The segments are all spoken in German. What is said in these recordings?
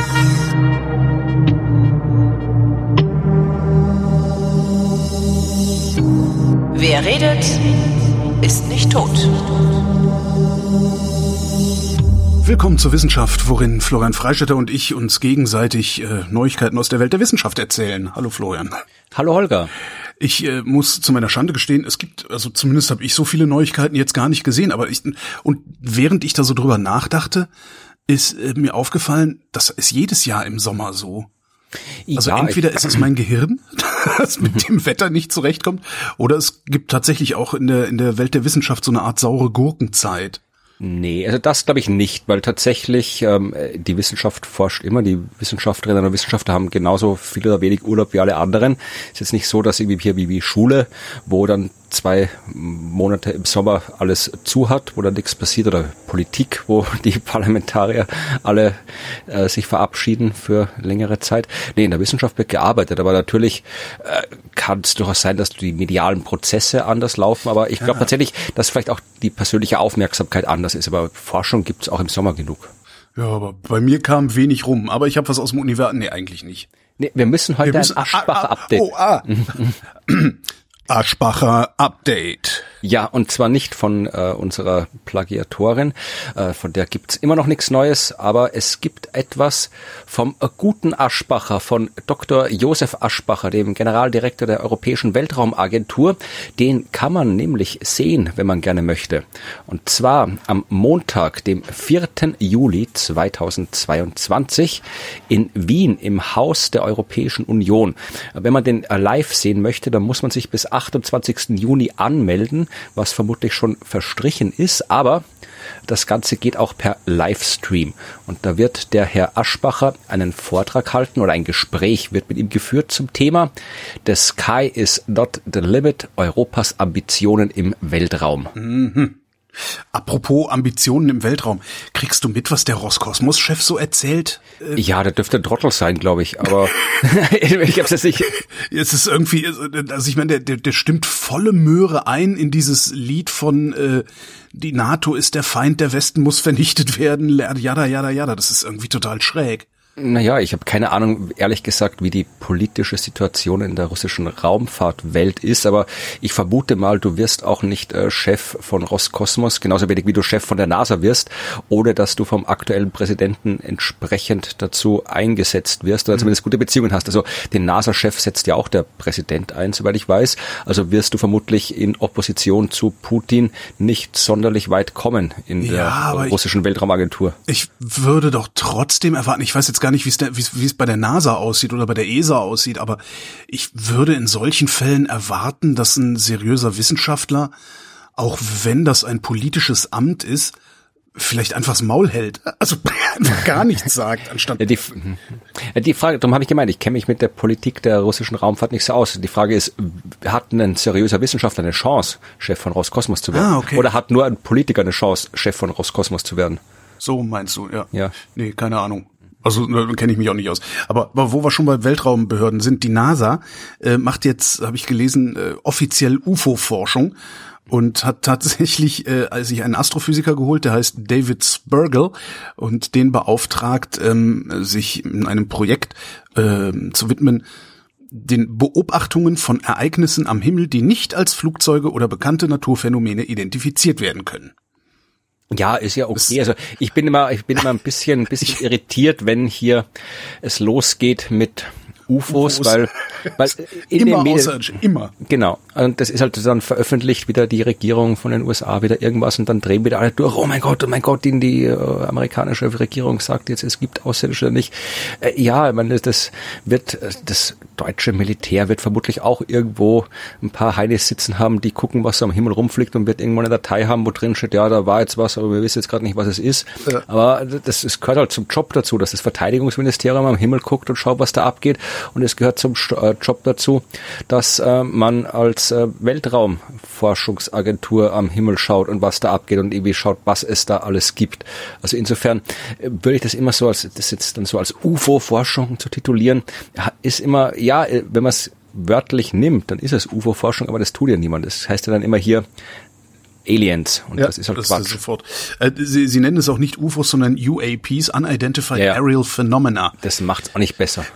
Wer redet, ist nicht tot. Willkommen zur Wissenschaft, worin Florian Freistetter und ich uns gegenseitig Neuigkeiten aus der Welt der Wissenschaft erzählen. Hallo Florian. Hallo Holger. Ich muss zu meiner Schande gestehen, es gibt, also zumindest habe ich so viele Neuigkeiten jetzt gar nicht gesehen, aber während ich da so drüber nachdachte, ist mir aufgefallen, das ist jedes Jahr im Sommer so. Also ja, entweder ist es mein Gehirn, das mit dem Wetter nicht zurechtkommt, oder es gibt tatsächlich auch in der Welt der Wissenschaft so eine Art saure Gurkenzeit. Nee, also das glaube ich nicht, weil tatsächlich die Wissenschaft forscht immer, die Wissenschaftlerinnen und Wissenschaftler haben genauso viel oder wenig Urlaub wie alle anderen. Es ist jetzt nicht so, dass irgendwie hier wie Schule, wo dann 2 Monate im Sommer alles zu hat, wo dann nichts passiert, oder Politik, wo die Parlamentarier alle sich verabschieden für längere Zeit. Nee, in der Wissenschaft wird gearbeitet, aber natürlich kann es durchaus sein, dass die medialen Prozesse anders laufen, aber ich glaube tatsächlich, dass vielleicht auch die persönliche Aufmerksamkeit anders ist, aber Forschung gibt es auch im Sommer genug. Ja, aber bei mir kam wenig rum, aber ich habe was aus dem Universum, nee, eigentlich nicht. Nee, wir müssen heute ein Aschbacher-Update. Aschbacher Update. Ja, und zwar nicht von unserer Plagiatorin, von der gibt's immer noch nichts Neues, aber es gibt etwas vom guten Aschbacher, von Dr. Josef Aschbacher, dem Generaldirektor der Europäischen Weltraumagentur. Den kann man nämlich sehen, wenn man gerne möchte. Und zwar am Montag, dem 4. Juli 2022 in Wien im Haus der Europäischen Union. Wenn man den live sehen möchte, dann muss man sich bis 28. Juni anmelden, was vermutlich schon verstrichen ist, aber das Ganze geht auch per Livestream. Und da wird der Herr Aschbacher einen Vortrag halten oder ein Gespräch wird mit ihm geführt zum Thema The Sky is not the limit, Europas Ambitionen im Weltraum. Mhm. Apropos Ambitionen im Weltraum, kriegst du mit, was der Roskosmos-Chef so erzählt? Ja, der dürfte ein Trottel sein, glaube ich, aber ich hab's jetzt nicht. Es ist irgendwie, also ich meine, der stimmt volle Möhre ein in dieses Lied von die NATO ist der Feind, der Westen muss vernichtet werden, jada, das ist irgendwie total schräg. Naja, ich habe keine Ahnung, ehrlich gesagt, wie die politische Situation in der russischen Raumfahrtwelt ist, aber ich vermute mal, du wirst auch nicht Chef von Roskosmos, genauso wenig wie du Chef von der NASA wirst, ohne dass du vom aktuellen Präsidenten entsprechend dazu eingesetzt wirst oder zumindest gute Beziehungen hast. Also den NASA-Chef setzt ja auch der Präsident ein, soweit ich weiß. Also wirst du vermutlich in Opposition zu Putin nicht sonderlich weit kommen in der russischen Weltraumagentur. Ich würde doch trotzdem erwarten, ich weiß jetzt gar nicht, wie es bei der NASA aussieht oder bei der ESA aussieht, aber ich würde in solchen Fällen erwarten, dass ein seriöser Wissenschaftler, auch wenn das ein politisches Amt ist, vielleicht einfach das Maul hält, also einfach gar nichts sagt, anstatt... Die Frage, darum habe ich gemeint, ich kenne mich mit der Politik der russischen Raumfahrt nicht so aus. Die Frage ist, hat ein seriöser Wissenschaftler eine Chance, Chef von Roskosmos zu werden? Okay. Oder hat nur ein Politiker eine Chance, Chef von Roskosmos zu werden? So meinst du, ja. Nee, keine Ahnung. Also kenne ich mich auch nicht aus. Aber wo wir schon bei Weltraumbehörden sind, die NASA macht jetzt, habe ich gelesen, offiziell UFO-Forschung und hat tatsächlich sich einen Astrophysiker geholt, der heißt David Spergel, und den beauftragt, sich in einem Projekt zu widmen, den Beobachtungen von Ereignissen am Himmel, die nicht als Flugzeuge oder bekannte Naturphänomene identifiziert werden können. Ja, ist ja okay. Also ich bin immer ein bisschen irritiert, wenn hier es losgeht mit UFOs, weil in immer den außerirdisch, immer. Genau. Und das ist halt dann veröffentlicht wieder die Regierung von den USA wieder irgendwas und dann drehen wieder alle durch. Oh mein Gott, die amerikanische Regierung sagt jetzt, es gibt Außerirdische nicht. Ja, ich meine, das deutsche Militär wird vermutlich auch irgendwo ein paar Heinis sitzen haben, die gucken, was so am Himmel rumfliegt, und wird irgendwo eine Datei haben, wo drin steht, ja, da war jetzt was, aber wir wissen jetzt gerade nicht, was es ist. Ja. Aber das gehört halt zum Job dazu, dass das Verteidigungsministerium am Himmel guckt und schaut, was da abgeht. Und es gehört zum Job dazu, dass man als Weltraumforschungsagentur am Himmel schaut und was da abgeht und irgendwie schaut, was es da alles gibt. Also insofern würde ich das immer so als UFO-Forschung zu titulieren, ist immer, ja, wenn man es wörtlich nimmt, dann ist es UFO-Forschung, aber das tut ja niemand. Das heißt ja dann immer hier Aliens. Und das ist halt das Quatsch. Ist sofort. Sie nennen es auch nicht UFOs, sondern UAPs, Unidentified Aerial Phenomena. Das macht's auch nicht besser.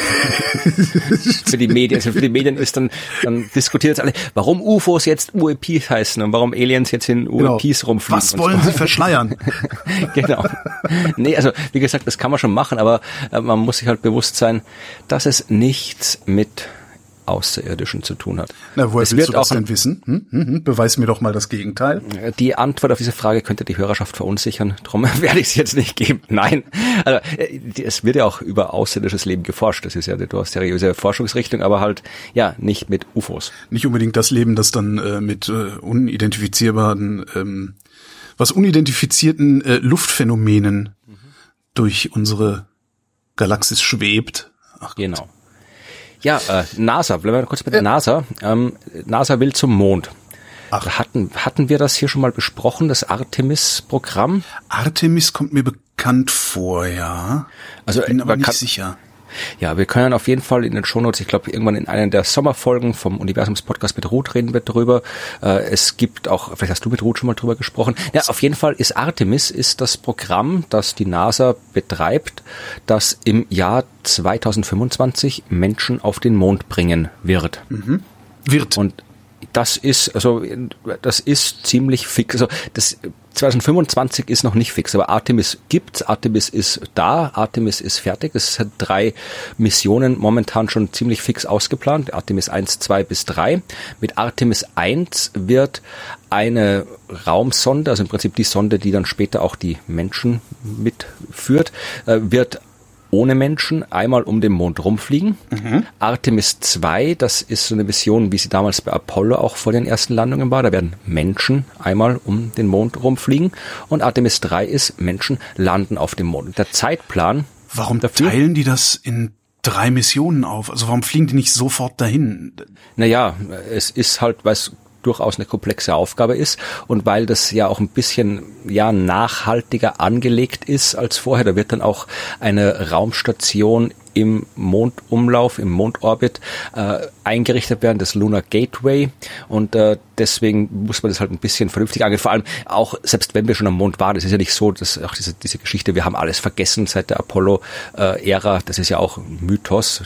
Für die Medien ist dann diskutiert es alle, warum UFOs jetzt UAPs heißen und warum Aliens jetzt in UAPs rumfliegen. Was wollen Sie verschleiern? Genau. Nee, also wie gesagt, das kann man schon machen, aber man muss sich halt bewusst sein, dass es nichts mit Außerirdischen zu tun hat. Na, woher willst du das denn wissen? Beweis mir doch mal das Gegenteil. Die Antwort auf diese Frage könnte die Hörerschaft verunsichern, darum werde ich es jetzt nicht geben. Nein, also es wird ja auch über außerirdisches Leben geforscht. Das ist ja eine durchaus seriöse Forschungsrichtung, aber halt ja nicht mit UFOs. Nicht unbedingt das Leben, das dann mit unidentifizierbaren, unidentifizierten Luftphänomenen durch unsere Galaxis schwebt. Ach genau. Gott. Ja, NASA, bleiben wir kurz bei der NASA. NASA will zum Mond. Ach. Hatten wir das hier schon mal besprochen, das Artemis-Programm? Artemis kommt mir bekannt vor, ja. Also, ich bin aber nicht sicher. Ja, wir können auf jeden Fall in den Shownotes, ich glaube irgendwann in einer der Sommerfolgen vom Universums-Podcast mit Ruth reden wir drüber. Es gibt auch, vielleicht hast du mit Ruth schon mal drüber gesprochen. Ja, auf jeden Fall ist Artemis das Programm, das die NASA betreibt, das im Jahr 2025 Menschen auf den Mond bringen wird. Mhm. Und das ist ziemlich fix. Also das 2025 ist noch nicht fix, aber Artemis gibt's. Artemis ist da. Artemis ist fertig. Es hat 3 Missionen momentan schon ziemlich fix ausgeplant. Artemis 1, 2 bis 3. Mit Artemis 1 wird eine Raumsonde, also im Prinzip die Sonde, die dann später auch die Menschen mitführt, wird ohne Menschen einmal um den Mond rumfliegen. Mhm. Artemis 2, das ist so eine Mission, wie sie damals bei Apollo auch vor den ersten Landungen war. Da werden Menschen einmal um den Mond rumfliegen. Und Artemis 3 ist, Menschen landen auf dem Mond. Der Zeitplan. Warum teilen die das in 3 Missionen auf? Also warum fliegen die nicht sofort dahin? Naja, es ist halt, weil es durchaus eine komplexe Aufgabe ist und weil das ja auch ein bisschen nachhaltiger angelegt ist als vorher. Da wird dann auch eine Raumstation im Mondumlauf, im Mondorbit eingerichtet werden, das Lunar Gateway, und deswegen muss man das halt ein bisschen vernünftig angehen. Vor allem auch, selbst wenn wir schon am Mond waren, es ist ja nicht so, dass auch diese Geschichte, wir haben alles vergessen seit der Apollo-Ära, das ist ja auch ein Mythos.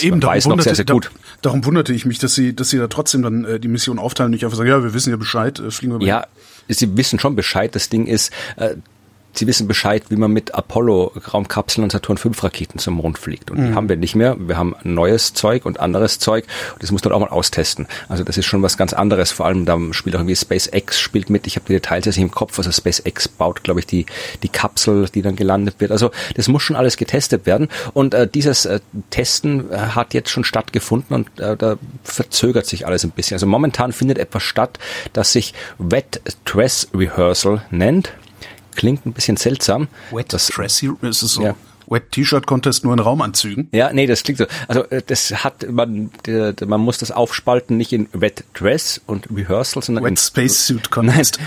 Darum wunderte ich mich, dass sie da trotzdem dann die Mission aufteilen, nicht einfach sagen, ja, wir wissen ja Bescheid, fliegen wir mal. Ja, sie wissen schon Bescheid. Das Ding ist, sie wissen Bescheid, wie man mit Apollo-Raumkapseln und Saturn-V-Raketen zum Mond fliegt. Und die haben wir nicht mehr. Wir haben neues Zeug und anderes Zeug. Und das muss man auch mal austesten. Also das ist schon was ganz anderes. Vor allem, da spielt auch irgendwie SpaceX spielt mit. Ich habe die Details jetzt nicht im Kopf. Also SpaceX baut, glaube ich, die Kapsel, die dann gelandet wird. Also das muss schon alles getestet werden. Und dieses Testen hat jetzt schon stattgefunden und da verzögert sich alles ein bisschen. Also momentan findet etwas statt, das sich Wet Dress Rehearsal nennt. Klingt ein bisschen seltsam. Wet Dress, ist es so? Ja. Wet T-Shirt Contest nur in Raumanzügen? Ja, nee, das klingt so. Also man muss das aufspalten, nicht in Wet Dress und Rehearsal, sondern Wet Spacesuit Contest.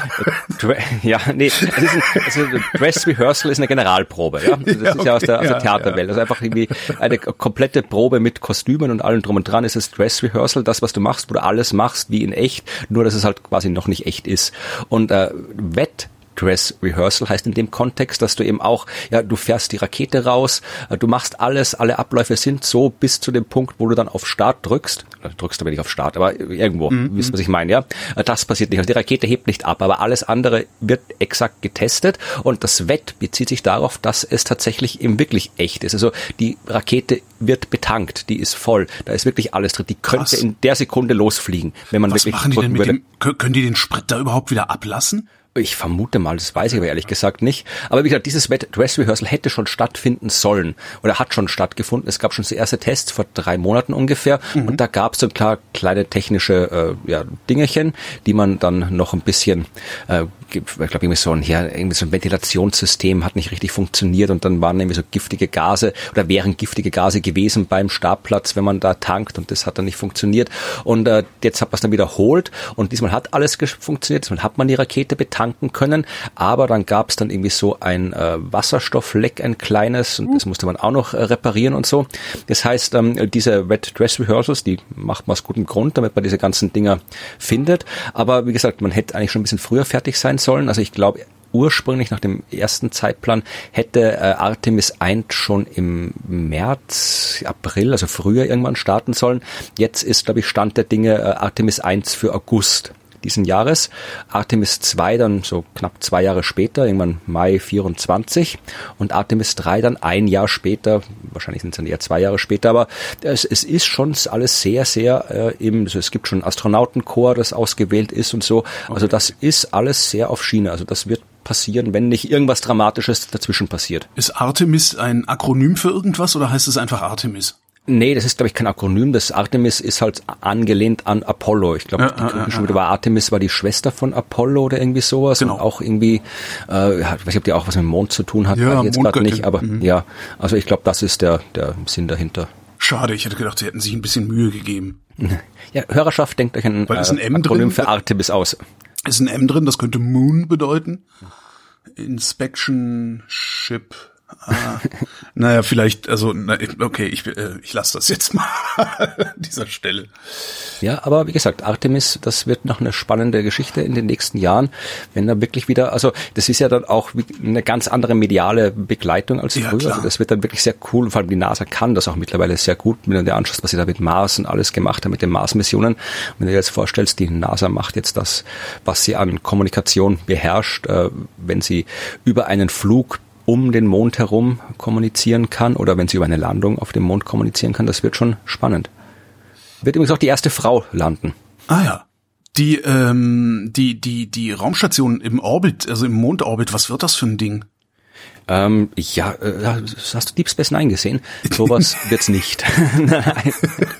Dress Rehearsal ist eine Generalprobe, ja. Das ist ja aus der Theaterwelt. Also einfach irgendwie eine komplette Probe mit Kostümen und allem drum und dran ist das Dress Rehearsal, das, was du machst, wo du alles machst wie in echt, nur dass es halt quasi noch nicht echt ist. Und Wet Dress Rehearsal heißt in dem Kontext, dass du eben auch, du fährst die Rakete raus, du machst alles, alle Abläufe sind so bis zu dem Punkt, wo du dann auf Start drückst aber nicht auf Start, aber irgendwo, wisst ihr, was ich meine, ja? Das passiert nicht, also die Rakete hebt nicht ab, aber alles andere wird exakt getestet und das Wett bezieht sich darauf, dass es tatsächlich eben wirklich echt ist. Also die Rakete wird betankt, die ist voll, da ist wirklich alles drin, die könnte in der Sekunde losfliegen, wenn man was wirklich machen die denn mit dem, können die den Sprit da überhaupt wieder ablassen? Ich vermute mal, das weiß ich aber ehrlich gesagt nicht. Aber wie gesagt, dieses Wet Dress Rehearsal hätte schon stattfinden sollen oder hat schon stattgefunden. Es gab schon so erste Tests vor 3 Monaten ungefähr und da gab es so klar kleine technische Dingerchen, die man dann noch ein bisschen, ich glaube irgendwie so ein Ventilationssystem hat nicht richtig funktioniert und dann waren irgendwie so giftige Gase oder wären giftige Gase gewesen beim Startplatz, wenn man da tankt und das hat dann nicht funktioniert. Und jetzt hat man es dann wiederholt und diesmal hat alles funktioniert, diesmal hat man die Rakete betankt tanken können, aber dann gab es dann irgendwie so ein Wasserstoffleck, ein kleines, und das musste man auch noch reparieren und so. Das heißt, diese Wet Dress Rehearsals, die macht man aus gutem Grund, damit man diese ganzen Dinger findet, aber wie gesagt, man hätte eigentlich schon ein bisschen früher fertig sein sollen, also ich glaube, ursprünglich nach dem ersten Zeitplan hätte Artemis 1 schon im März, April, also früher irgendwann starten sollen. Jetzt ist, glaube ich, Stand der Dinge Artemis 1 für August diesen Jahres. Artemis 2 dann so knapp 2 Jahre später, irgendwann Mai 24. Und Artemis 3 dann ein Jahr später, wahrscheinlich sind es dann eher 2 Jahre später, aber es ist schon alles sehr, sehr eben, also es gibt schon ein Astronautenkorps, das ausgewählt ist und so. Also das ist alles sehr auf Schiene. Also das wird passieren, wenn nicht irgendwas Dramatisches dazwischen passiert. Ist Artemis ein Akronym für irgendwas oder heißt es einfach Artemis? Nee, das ist, glaube ich, kein Akronym. Das Artemis ist halt angelehnt an Apollo. Ich glaube, die Griechen war Artemis war die Schwester von Apollo oder irgendwie sowas. Genau. Und auch irgendwie, ich weiß nicht, ob die auch was mit dem Mond zu tun hat, ja, weiß ich jetzt gerade nicht, aber ja, also ich glaube, das ist der Sinn dahinter. Schade, ich hätte gedacht, sie hätten sich ein bisschen Mühe gegeben. Ja, Hörerschaft, denkt euch ein Akronym für Artemis aus. Ist ein M drin, das könnte Moon bedeuten. Inspection Ship. Naja, vielleicht, also, okay, ich lasse das jetzt mal an dieser Stelle. Ja, aber wie gesagt, Artemis, das wird noch eine spannende Geschichte in den nächsten Jahren, wenn da wirklich wieder, also das ist ja dann auch eine ganz andere mediale Begleitung als früher. Klar. Also das wird dann wirklich sehr cool, vor allem die NASA kann das auch mittlerweile sehr gut, wenn du dir anschaust, was sie da mit Mars und alles gemacht haben, mit den Mars-Missionen. Wenn du dir jetzt vorstellst, die NASA macht jetzt das, was sie an Kommunikation beherrscht, wenn sie über einen Flug um den Mond herum kommunizieren kann oder wenn sie über eine Landung auf dem Mond kommunizieren kann, das wird schon spannend. Wird übrigens auch die erste Frau landen. Ah ja. Die Raumstation im Orbit, also im Mondorbit, was wird das für ein Ding? Hast du Deep Space Nine gesehen? Sowas wird's nicht. Nein.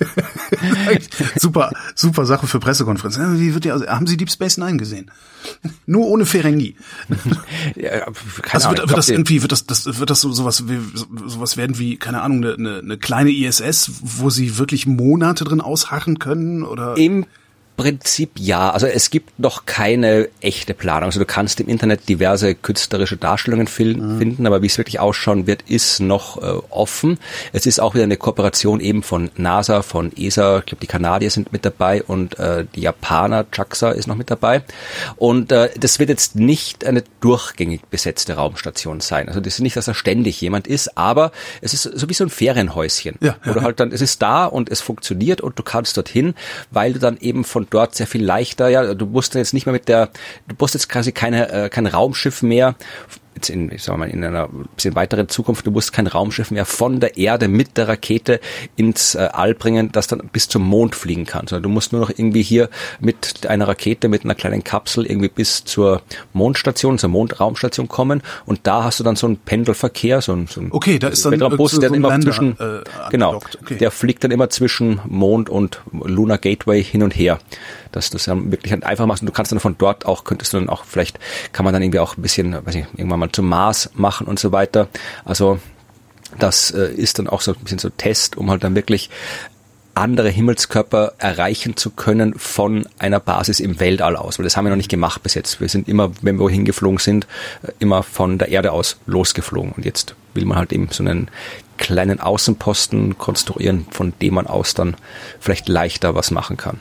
Super Sache für Pressekonferenz. Haben Sie Deep Space Nine gesehen? Nur ohne Ferengi. Ja, also wird das sowas werden wie, keine Ahnung, eine kleine ISS, wo sie wirklich Monate drin ausharren können, oder? Im Prinzip ja, also es gibt noch keine echte Planung. Also du kannst im Internet diverse künstlerische Darstellungen finden, aber wie es wirklich ausschauen wird, ist noch offen. Es ist auch wieder eine Kooperation eben von NASA, von ESA, ich glaube die Kanadier sind mit dabei und die Japaner, JAXA ist noch mit dabei. Und das wird jetzt nicht eine durchgängig besetzte Raumstation sein. Also das ist nicht, dass da ständig jemand ist, aber es ist so wie so ein Ferienhäuschen. Ja, oder halt dann, es ist da und es funktioniert und du kannst dorthin, weil du dann eben von dort sehr viel leichter, du musst jetzt nicht mehr du musst jetzt quasi kein Raumschiff mehr, jetzt in einer bisschen weiteren Zukunft, du musst kein Raumschiff mehr von der Erde mit der Rakete ins All bringen, das dann bis zum Mond fliegen kann, sondern du musst nur noch irgendwie hier mit einer Rakete, mit einer kleinen Kapsel irgendwie bis zur Mondstation, zur Mondraumstation kommen und da hast du dann so einen Pendelverkehr, so ein okay, da ist dann Bus, der so immer Lander, zwischen, genau, okay. Der fliegt dann immer zwischen Mond und Lunar Gateway hin und her. Dass du das dann wirklich einfach machst und du kannst dann von dort auch, vielleicht kann man dann irgendwie auch ein bisschen, irgendwann mal zum Mars machen und so weiter. Also das ist dann auch so ein bisschen so Test, um halt dann wirklich andere Himmelskörper erreichen zu können von einer Basis im Weltall aus, weil das haben wir noch nicht gemacht bis jetzt. Wir sind immer, wenn wir wohin geflogen sind, immer von der Erde aus losgeflogen und jetzt will man halt eben so einen kleinen Außenposten konstruieren, von dem man aus dann vielleicht leichter was machen kann.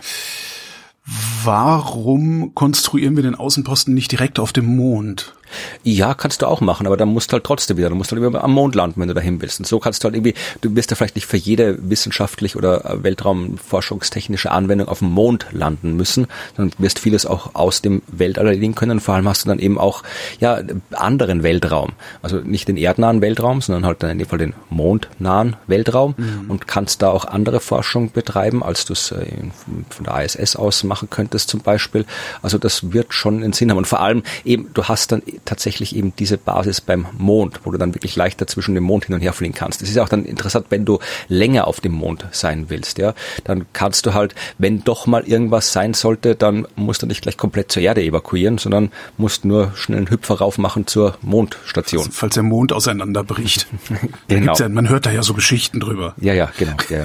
Warum konstruieren wir den Außenposten nicht direkt auf dem Mond? Ja, kannst du auch machen, aber dann musst du halt trotzdem wieder, am Mond landen, wenn du dahin willst. Und so kannst du halt irgendwie, du wirst ja vielleicht nicht für jede wissenschaftlich oder weltraumforschungstechnische Anwendung auf dem Mond landen müssen, sondern wirst vieles auch aus dem Weltall erledigen können. Vor allem hast du dann eben auch, anderen Weltraum. Also nicht den erdnahen Weltraum, sondern halt dann in dem Fall den mondnahen Weltraum und kannst da auch andere Forschung betreiben, als du es von der ISS aus machen könntest zum Beispiel. Also das wird schon einen Sinn haben. Und vor allem eben, du hast dann tatsächlich eben diese Basis beim Mond, wo du dann wirklich leichter zwischen dem Mond hin und her fliegen kannst. Das ist auch dann interessant, wenn du länger auf dem Mond sein willst, ja. Dann kannst du halt, wenn doch mal irgendwas sein sollte, dann musst du nicht gleich komplett zur Erde evakuieren, sondern musst nur schnell einen Hüpfer rauf machen zur Mondstation. Falls der Mond auseinanderbricht. Genau. Man hört da ja so Geschichten drüber. Ja, genau. Ja.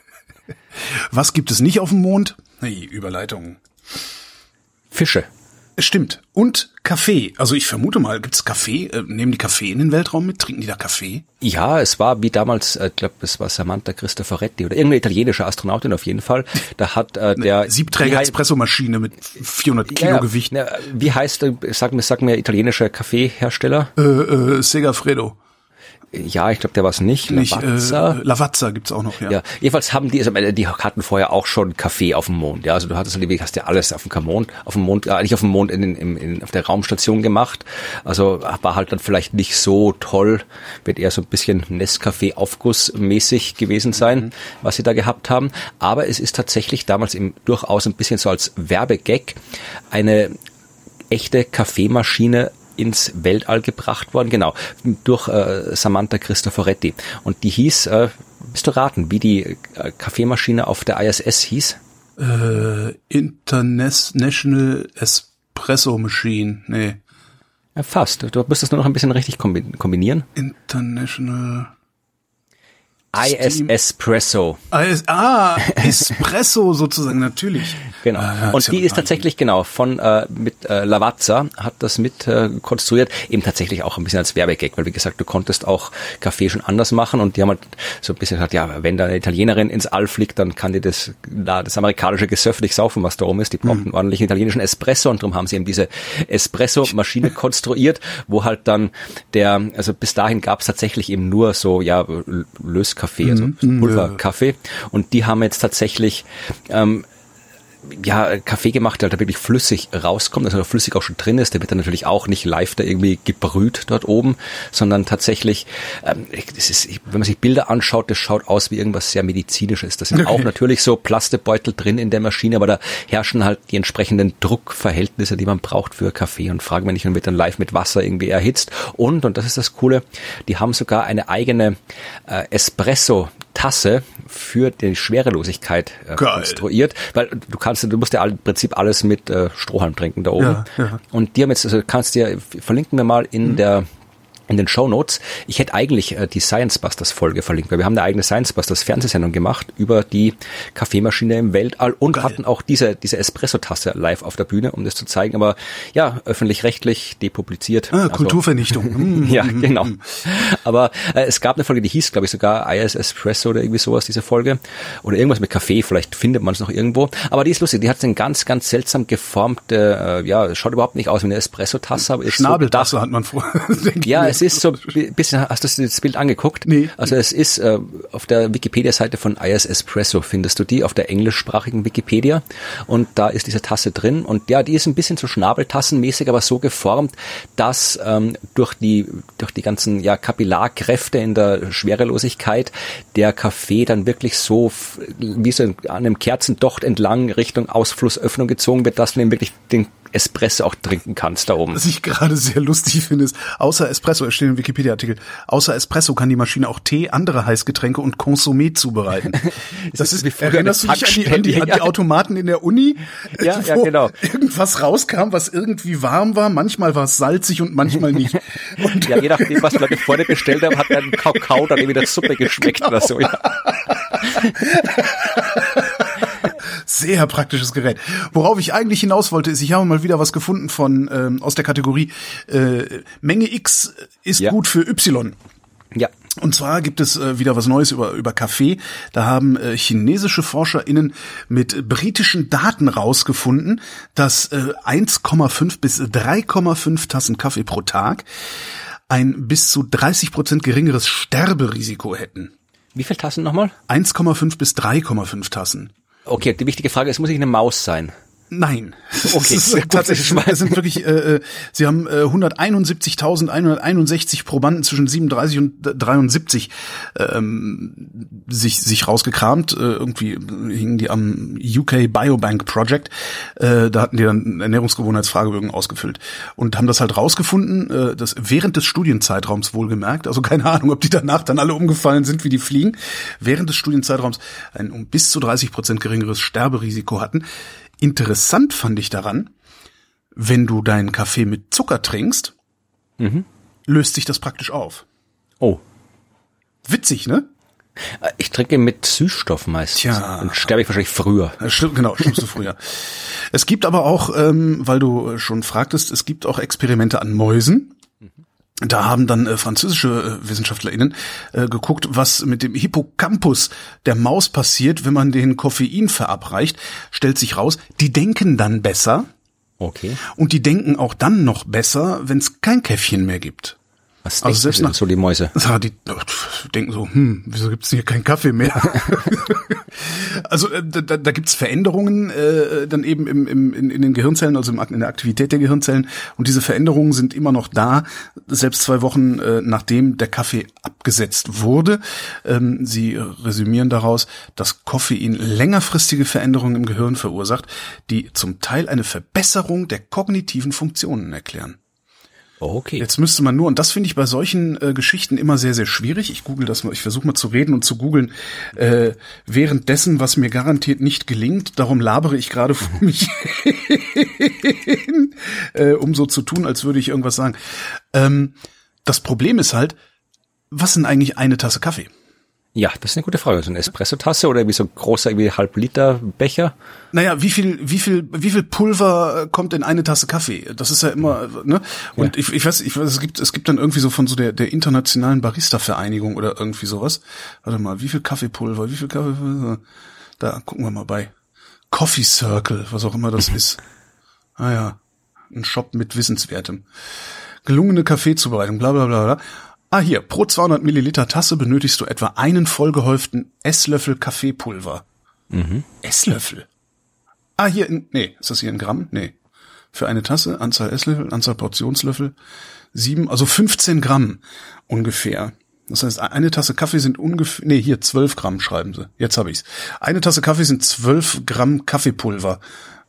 Was gibt es nicht auf dem Mond? Hey, Überleitung. Fische. Stimmt. Und Kaffee. Also ich vermute mal, gibt's Kaffee? Nehmen die Kaffee in den Weltraum mit? Trinken die da Kaffee? Ja, es war wie damals, ich glaube, es war Samantha Cristoforetti oder irgendeine italienische Astronautin auf jeden Fall. Da hat der Siebträger-Espressomaschine mit 400 Kilo Gewicht. Wie heißt, sag mir italienischer Kaffeehersteller? Segafredo. Ja, ich glaube, der war es nicht. Lavazza. Lavazza gibt's auch noch, ja. Ja, jedenfalls haben die hatten vorher auch schon Kaffee auf dem Mond. Ja, also du hast ja alles auf dem Mond, nicht auf dem Mond, auf der Raumstation gemacht. Also war halt dann vielleicht nicht so toll, wird eher so ein bisschen Nescafé-Aufgussmäßig gewesen sein, was sie da gehabt haben. Aber es ist tatsächlich damals durchaus ein bisschen so als Werbegag eine echte Kaffeemaschine ins Weltall gebracht worden, genau, durch Samantha Cristoforetti. Und die hieß, willst du raten, wie die Kaffeemaschine auf der ISS hieß? International Espresso Machine, nee. Ja, fast, du müsstest nur noch ein bisschen richtig kombinieren. International Espresso. Espresso sozusagen, natürlich. Genau. Und die ist tatsächlich mit Lavazza hat das mit konstruiert, eben tatsächlich auch ein bisschen als Werbegag, weil wie gesagt, du konntest auch Kaffee schon anders machen und die haben halt so ein bisschen gesagt, ja, wenn da eine Italienerin ins All fliegt, dann kann die das amerikanische Gesöff nicht saufen, was da oben ist. Die braucht einen ordentlichen italienischen Espresso und darum haben sie eben diese Espresso-Maschine konstruiert, wo halt dann also bis dahin gab es tatsächlich eben nur so, ja, Löskaffee, also Pulverkaffee. Und die haben jetzt tatsächlich Kaffee gemacht, der halt da wirklich flüssig rauskommt, also flüssig auch schon drin ist. Der wird dann natürlich auch nicht live da irgendwie gebrüht dort oben, sondern tatsächlich, wenn man sich Bilder anschaut, das schaut aus wie irgendwas sehr Medizinisches. Da sind auch natürlich so Plastebeutel drin in der Maschine, aber da herrschen halt die entsprechenden Druckverhältnisse, die man braucht für Kaffee und fragen wir nicht, und wird dann live mit Wasser irgendwie erhitzt. Und das ist das Coole, die haben sogar eine eigene Espresso-Tasse für die Schwerelosigkeit konstruiert, weil du musst ja im Prinzip alles mit Strohhalm trinken da oben. Ja. Und die haben jetzt, also verlinken wir mal in den Shownotes. Ich hätte eigentlich die Science Busters Folge verlinkt, weil wir haben eine eigene Science Busters Fernsehsendung gemacht über die Kaffeemaschine im Weltall und hatten auch diese Espresso-Tasse live auf der Bühne, um das zu zeigen. Aber ja, öffentlich-rechtlich depubliziert. Kulturvernichtung. Ja, genau. Aber es gab eine Folge, die hieß, glaube ich, sogar IS Espresso oder irgendwie sowas, diese Folge. Oder irgendwas mit Kaffee, vielleicht findet man es noch irgendwo. Aber die ist lustig, die hat eine ganz, ganz seltsam geformte, schaut überhaupt nicht aus wie eine Espresso-Tasse. Aber Schnabeltasse so hat man vor. Ja, es ist so ein bisschen, hast du das Bild angeguckt? Nee. Also es ist auf der Wikipedia-Seite von IS Espresso findest du die, auf der englischsprachigen Wikipedia. Und da ist diese Tasse drin. Und ja, die ist ein bisschen so schnabeltassenmäßig, aber so geformt, dass durch die ganzen Kapillarkräfte in der Schwerelosigkeit der Kaffee dann wirklich so wie so an einem Kerzendocht entlang Richtung Ausflussöffnung gezogen wird, dass du eben wirklich den Espresso auch trinken kannst da oben. Was ich gerade sehr lustig finde, ist, außer Espresso, es steht im Wikipedia-Artikel, außer Espresso kann die Maschine auch Tee, andere Heißgetränke und Consommé zubereiten. Erinnerst du dich an die Automaten in der Uni? Ja, genau. Irgendwas rauskam, was irgendwie warm war, manchmal war es salzig und manchmal nicht. Und ja, je nachdem, was Leute vorne bestellt haben, hat dann Kakao dann irgendwie der Suppe geschmeckt oder so, ja. Sehr praktisches Gerät. Worauf ich eigentlich hinaus wollte, ist, ich habe mal wieder was gefunden von aus der Kategorie Menge X ist gut für Y. Ja. Und zwar gibt es wieder was Neues über Kaffee. Da haben chinesische ForscherInnen mit britischen Daten rausgefunden, dass 1,5 bis 3,5 Tassen Kaffee pro Tag ein bis zu 30% geringeres Sterberisiko hätten. Wie viele Tassen nochmal? 1,5 bis 3,5 Tassen. Okay, die wichtige Frage ist, muss ich eine Maus sein? Nein. Okay. Das ist tatsächlich, es sind wirklich, sie haben 171.161 Probanden zwischen 37 und 73 sich rausgekramt. Irgendwie hingen die am UK Biobank Project. Da hatten die dann Ernährungsgewohnheitsfragebögen ausgefüllt und haben das halt rausgefunden, das während des Studienzeitraums wohlgemerkt. Also keine Ahnung, ob die danach dann alle umgefallen sind, wie die fliegen. Während des Studienzeitraums ein um bis zu 30% geringeres Sterberisiko hatten. Interessant fand ich daran, wenn du deinen Kaffee mit Zucker trinkst, löst sich das praktisch auf. Oh. Witzig, ne? Ich trinke mit Süßstoff meistens. Tja. Dann sterbe ich wahrscheinlich früher. Stimmt, genau, stimmst du früher. Es gibt aber auch, weil du schon fragtest, es gibt auch Experimente an Mäusen. Da haben dann französische WissenschaftlerInnen geguckt, was mit dem Hippocampus der Maus passiert, wenn man den Koffein verabreicht. Stellt sich raus, die denken dann besser. Okay. Und die denken auch dann noch besser, wenn es kein Käffchen mehr gibt. Was Also selbst nach so die Mäuse? Die denken so, wieso gibt's hier keinen Kaffee mehr? Also da gibt's Veränderungen dann eben in den Gehirnzellen, also in der Aktivität der Gehirnzellen. Und diese Veränderungen sind immer noch da, selbst 2 Wochen nachdem der Kaffee abgesetzt wurde. Sie resümieren daraus, dass Koffein längerfristige Veränderungen im Gehirn verursacht, die zum Teil eine Verbesserung der kognitiven Funktionen erklären. Okay. Jetzt müsste man nur, und das finde ich bei solchen Geschichten immer sehr, sehr schwierig. Ich google das mal, ich versuche mal zu reden und zu googeln währenddessen, was mir garantiert nicht gelingt. Darum labere ich gerade vor mich hin, um so zu tun, als würde ich irgendwas sagen. Das Problem ist halt, was sind eigentlich eine Tasse Kaffee? Ja, das ist eine gute Frage. So eine Espressotasse oder wie so ein großer, irgendwie Halb-Liter-Becher? Naja, wie viel Pulver kommt in eine Tasse Kaffee? Das ist ja immer, ne? Und ja. Ich weiß, es gibt dann irgendwie so von so der internationalen Barista-Vereinigung oder irgendwie sowas. Warte mal, wie viel Kaffeepulver? Da gucken wir mal bei Coffee Circle, was auch immer das ist. Ah ja, ein Shop mit Wissenswertem. Gelungene Kaffeezubereitung, bla bla bla bla. Ah, hier, pro 200 Milliliter Tasse benötigst du etwa einen vollgehäuften Esslöffel Kaffeepulver. Mhm. Esslöffel? Ah, hier, ist das hier in Gramm? Nee. Für eine Tasse, Anzahl Esslöffel, Anzahl Portionslöffel, 7, also 15 Gramm ungefähr. Das heißt, eine Tasse Kaffee sind ungefähr, 12 Gramm schreiben sie. Jetzt habe ich's. Eine Tasse Kaffee sind 12 Gramm Kaffeepulver.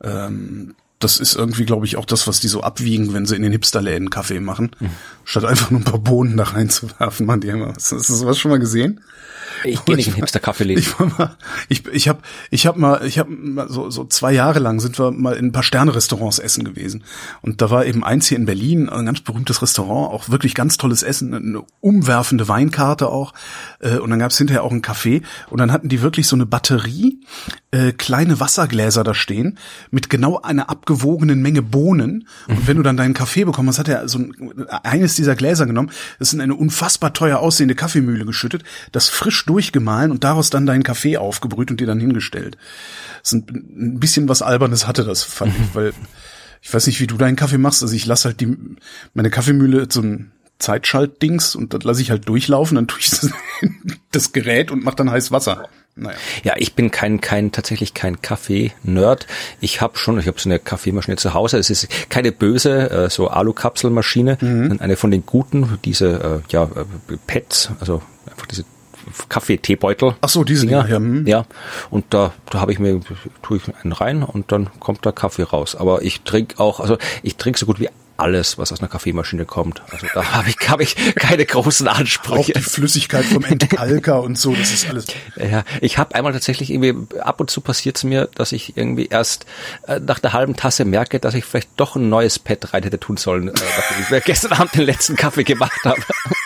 Das ist irgendwie, glaube ich, auch das, was die so abwiegen, wenn sie in den Hipsterläden Kaffee machen. Statt einfach nur ein paar Bohnen da reinzuwerfen, machen die immer. Hast du sowas schon mal gesehen? Ich gehe nicht in Hipster-Kaffeeläden. Ich hab mal so 2 Jahre lang sind wir mal in ein paar Sterne-Restaurants essen gewesen. Und da war eben eins hier in Berlin, ein ganz berühmtes Restaurant, auch wirklich ganz tolles Essen, eine umwerfende Weinkarte auch. Und dann gab's hinterher auch einen Kaffee. Und dann hatten die wirklich so eine Batterie, kleine Wassergläser da stehen, mit genau einer abgewogenen Menge Bohnen. Und wenn du dann deinen Kaffee bekommen hast, hat er so eines dieser Gläser genommen, das ist in eine unfassbar teuer aussehende Kaffeemühle geschüttet, das frisch durchgemahlen und daraus dann deinen Kaffee aufgebrüht und dir dann hingestellt. Das ist ein bisschen was Albernes hatte das, fand ich, weil ich weiß nicht, wie du deinen Kaffee machst. Also ich lasse halt meine Kaffeemühle so ein Zeitschaltdings und das lasse ich halt durchlaufen, dann tue ich das Gerät und mache dann heiß Wasser. Naja. Ja, ich bin tatsächlich kein Kaffee-Nerd. Ich habe so eine Kaffeemaschine zu Hause. Es ist keine böse, so Alu-Kapselmaschine, sondern eine von den guten, diese Pads, also einfach diese Kaffee-Teebeutel. Ach so, diese Dinger. Ja. Und da tue ich einen rein und dann kommt da Kaffee raus. Aber ich trinke so gut wie alles, was aus einer Kaffeemaschine kommt. Also da habe ich keine großen Ansprüche. Auch die Flüssigkeit vom Entkalker und so, das ist alles. Ja, ich habe einmal tatsächlich irgendwie, ab und zu passiert es mir, dass ich irgendwie erst nach der halben Tasse merke, dass ich vielleicht doch ein neues Pad rein hätte tun sollen, nachdem ich gestern Abend den letzten Kaffee gemacht habe.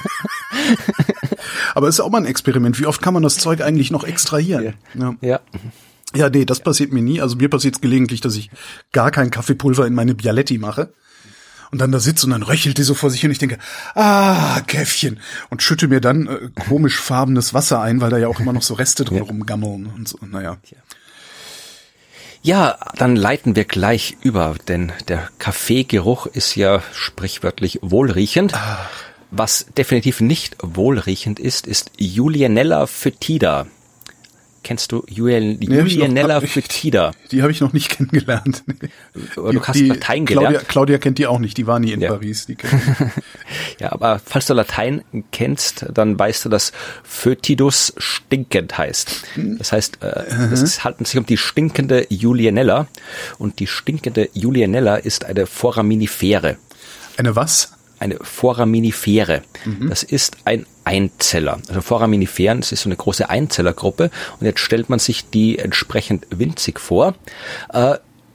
Aber es ist auch mal ein Experiment. Wie oft kann man das Zeug eigentlich noch extrahieren? Ja. Ja, nee, das passiert mir nie. Also mir passiert es gelegentlich, dass ich gar kein Kaffeepulver in meine Bialetti mache. Und dann da sitze und dann röchelt die so vor sich hin und ich denke, Käffchen. Und schütte mir dann komisch farbenes Wasser ein, weil da ja auch immer noch so Reste drin rumgammeln und so. Naja. Ja, dann leiten wir gleich über, denn der Kaffeegeruch ist ja sprichwörtlich wohlriechend. Was definitiv nicht wohlriechend ist Julianella foetida. Kennst du Julianella foetida? Die habe ich noch nicht kennengelernt. Du hast Latein gelernt. Claudia kennt die auch nicht, die war nie in Paris. Die ja, aber falls du Latein kennst, dann weißt du, dass Foetidus stinkend heißt. Das heißt, es handelt sich um die stinkende Julianella. Und die stinkende Julianella ist eine Foraminifere. Eine was? Eine Foraminifere. Das ist ein Einzeller. Also Foraminiferen, das ist so eine große Einzellergruppe. Und jetzt stellt man sich die entsprechend winzig vor.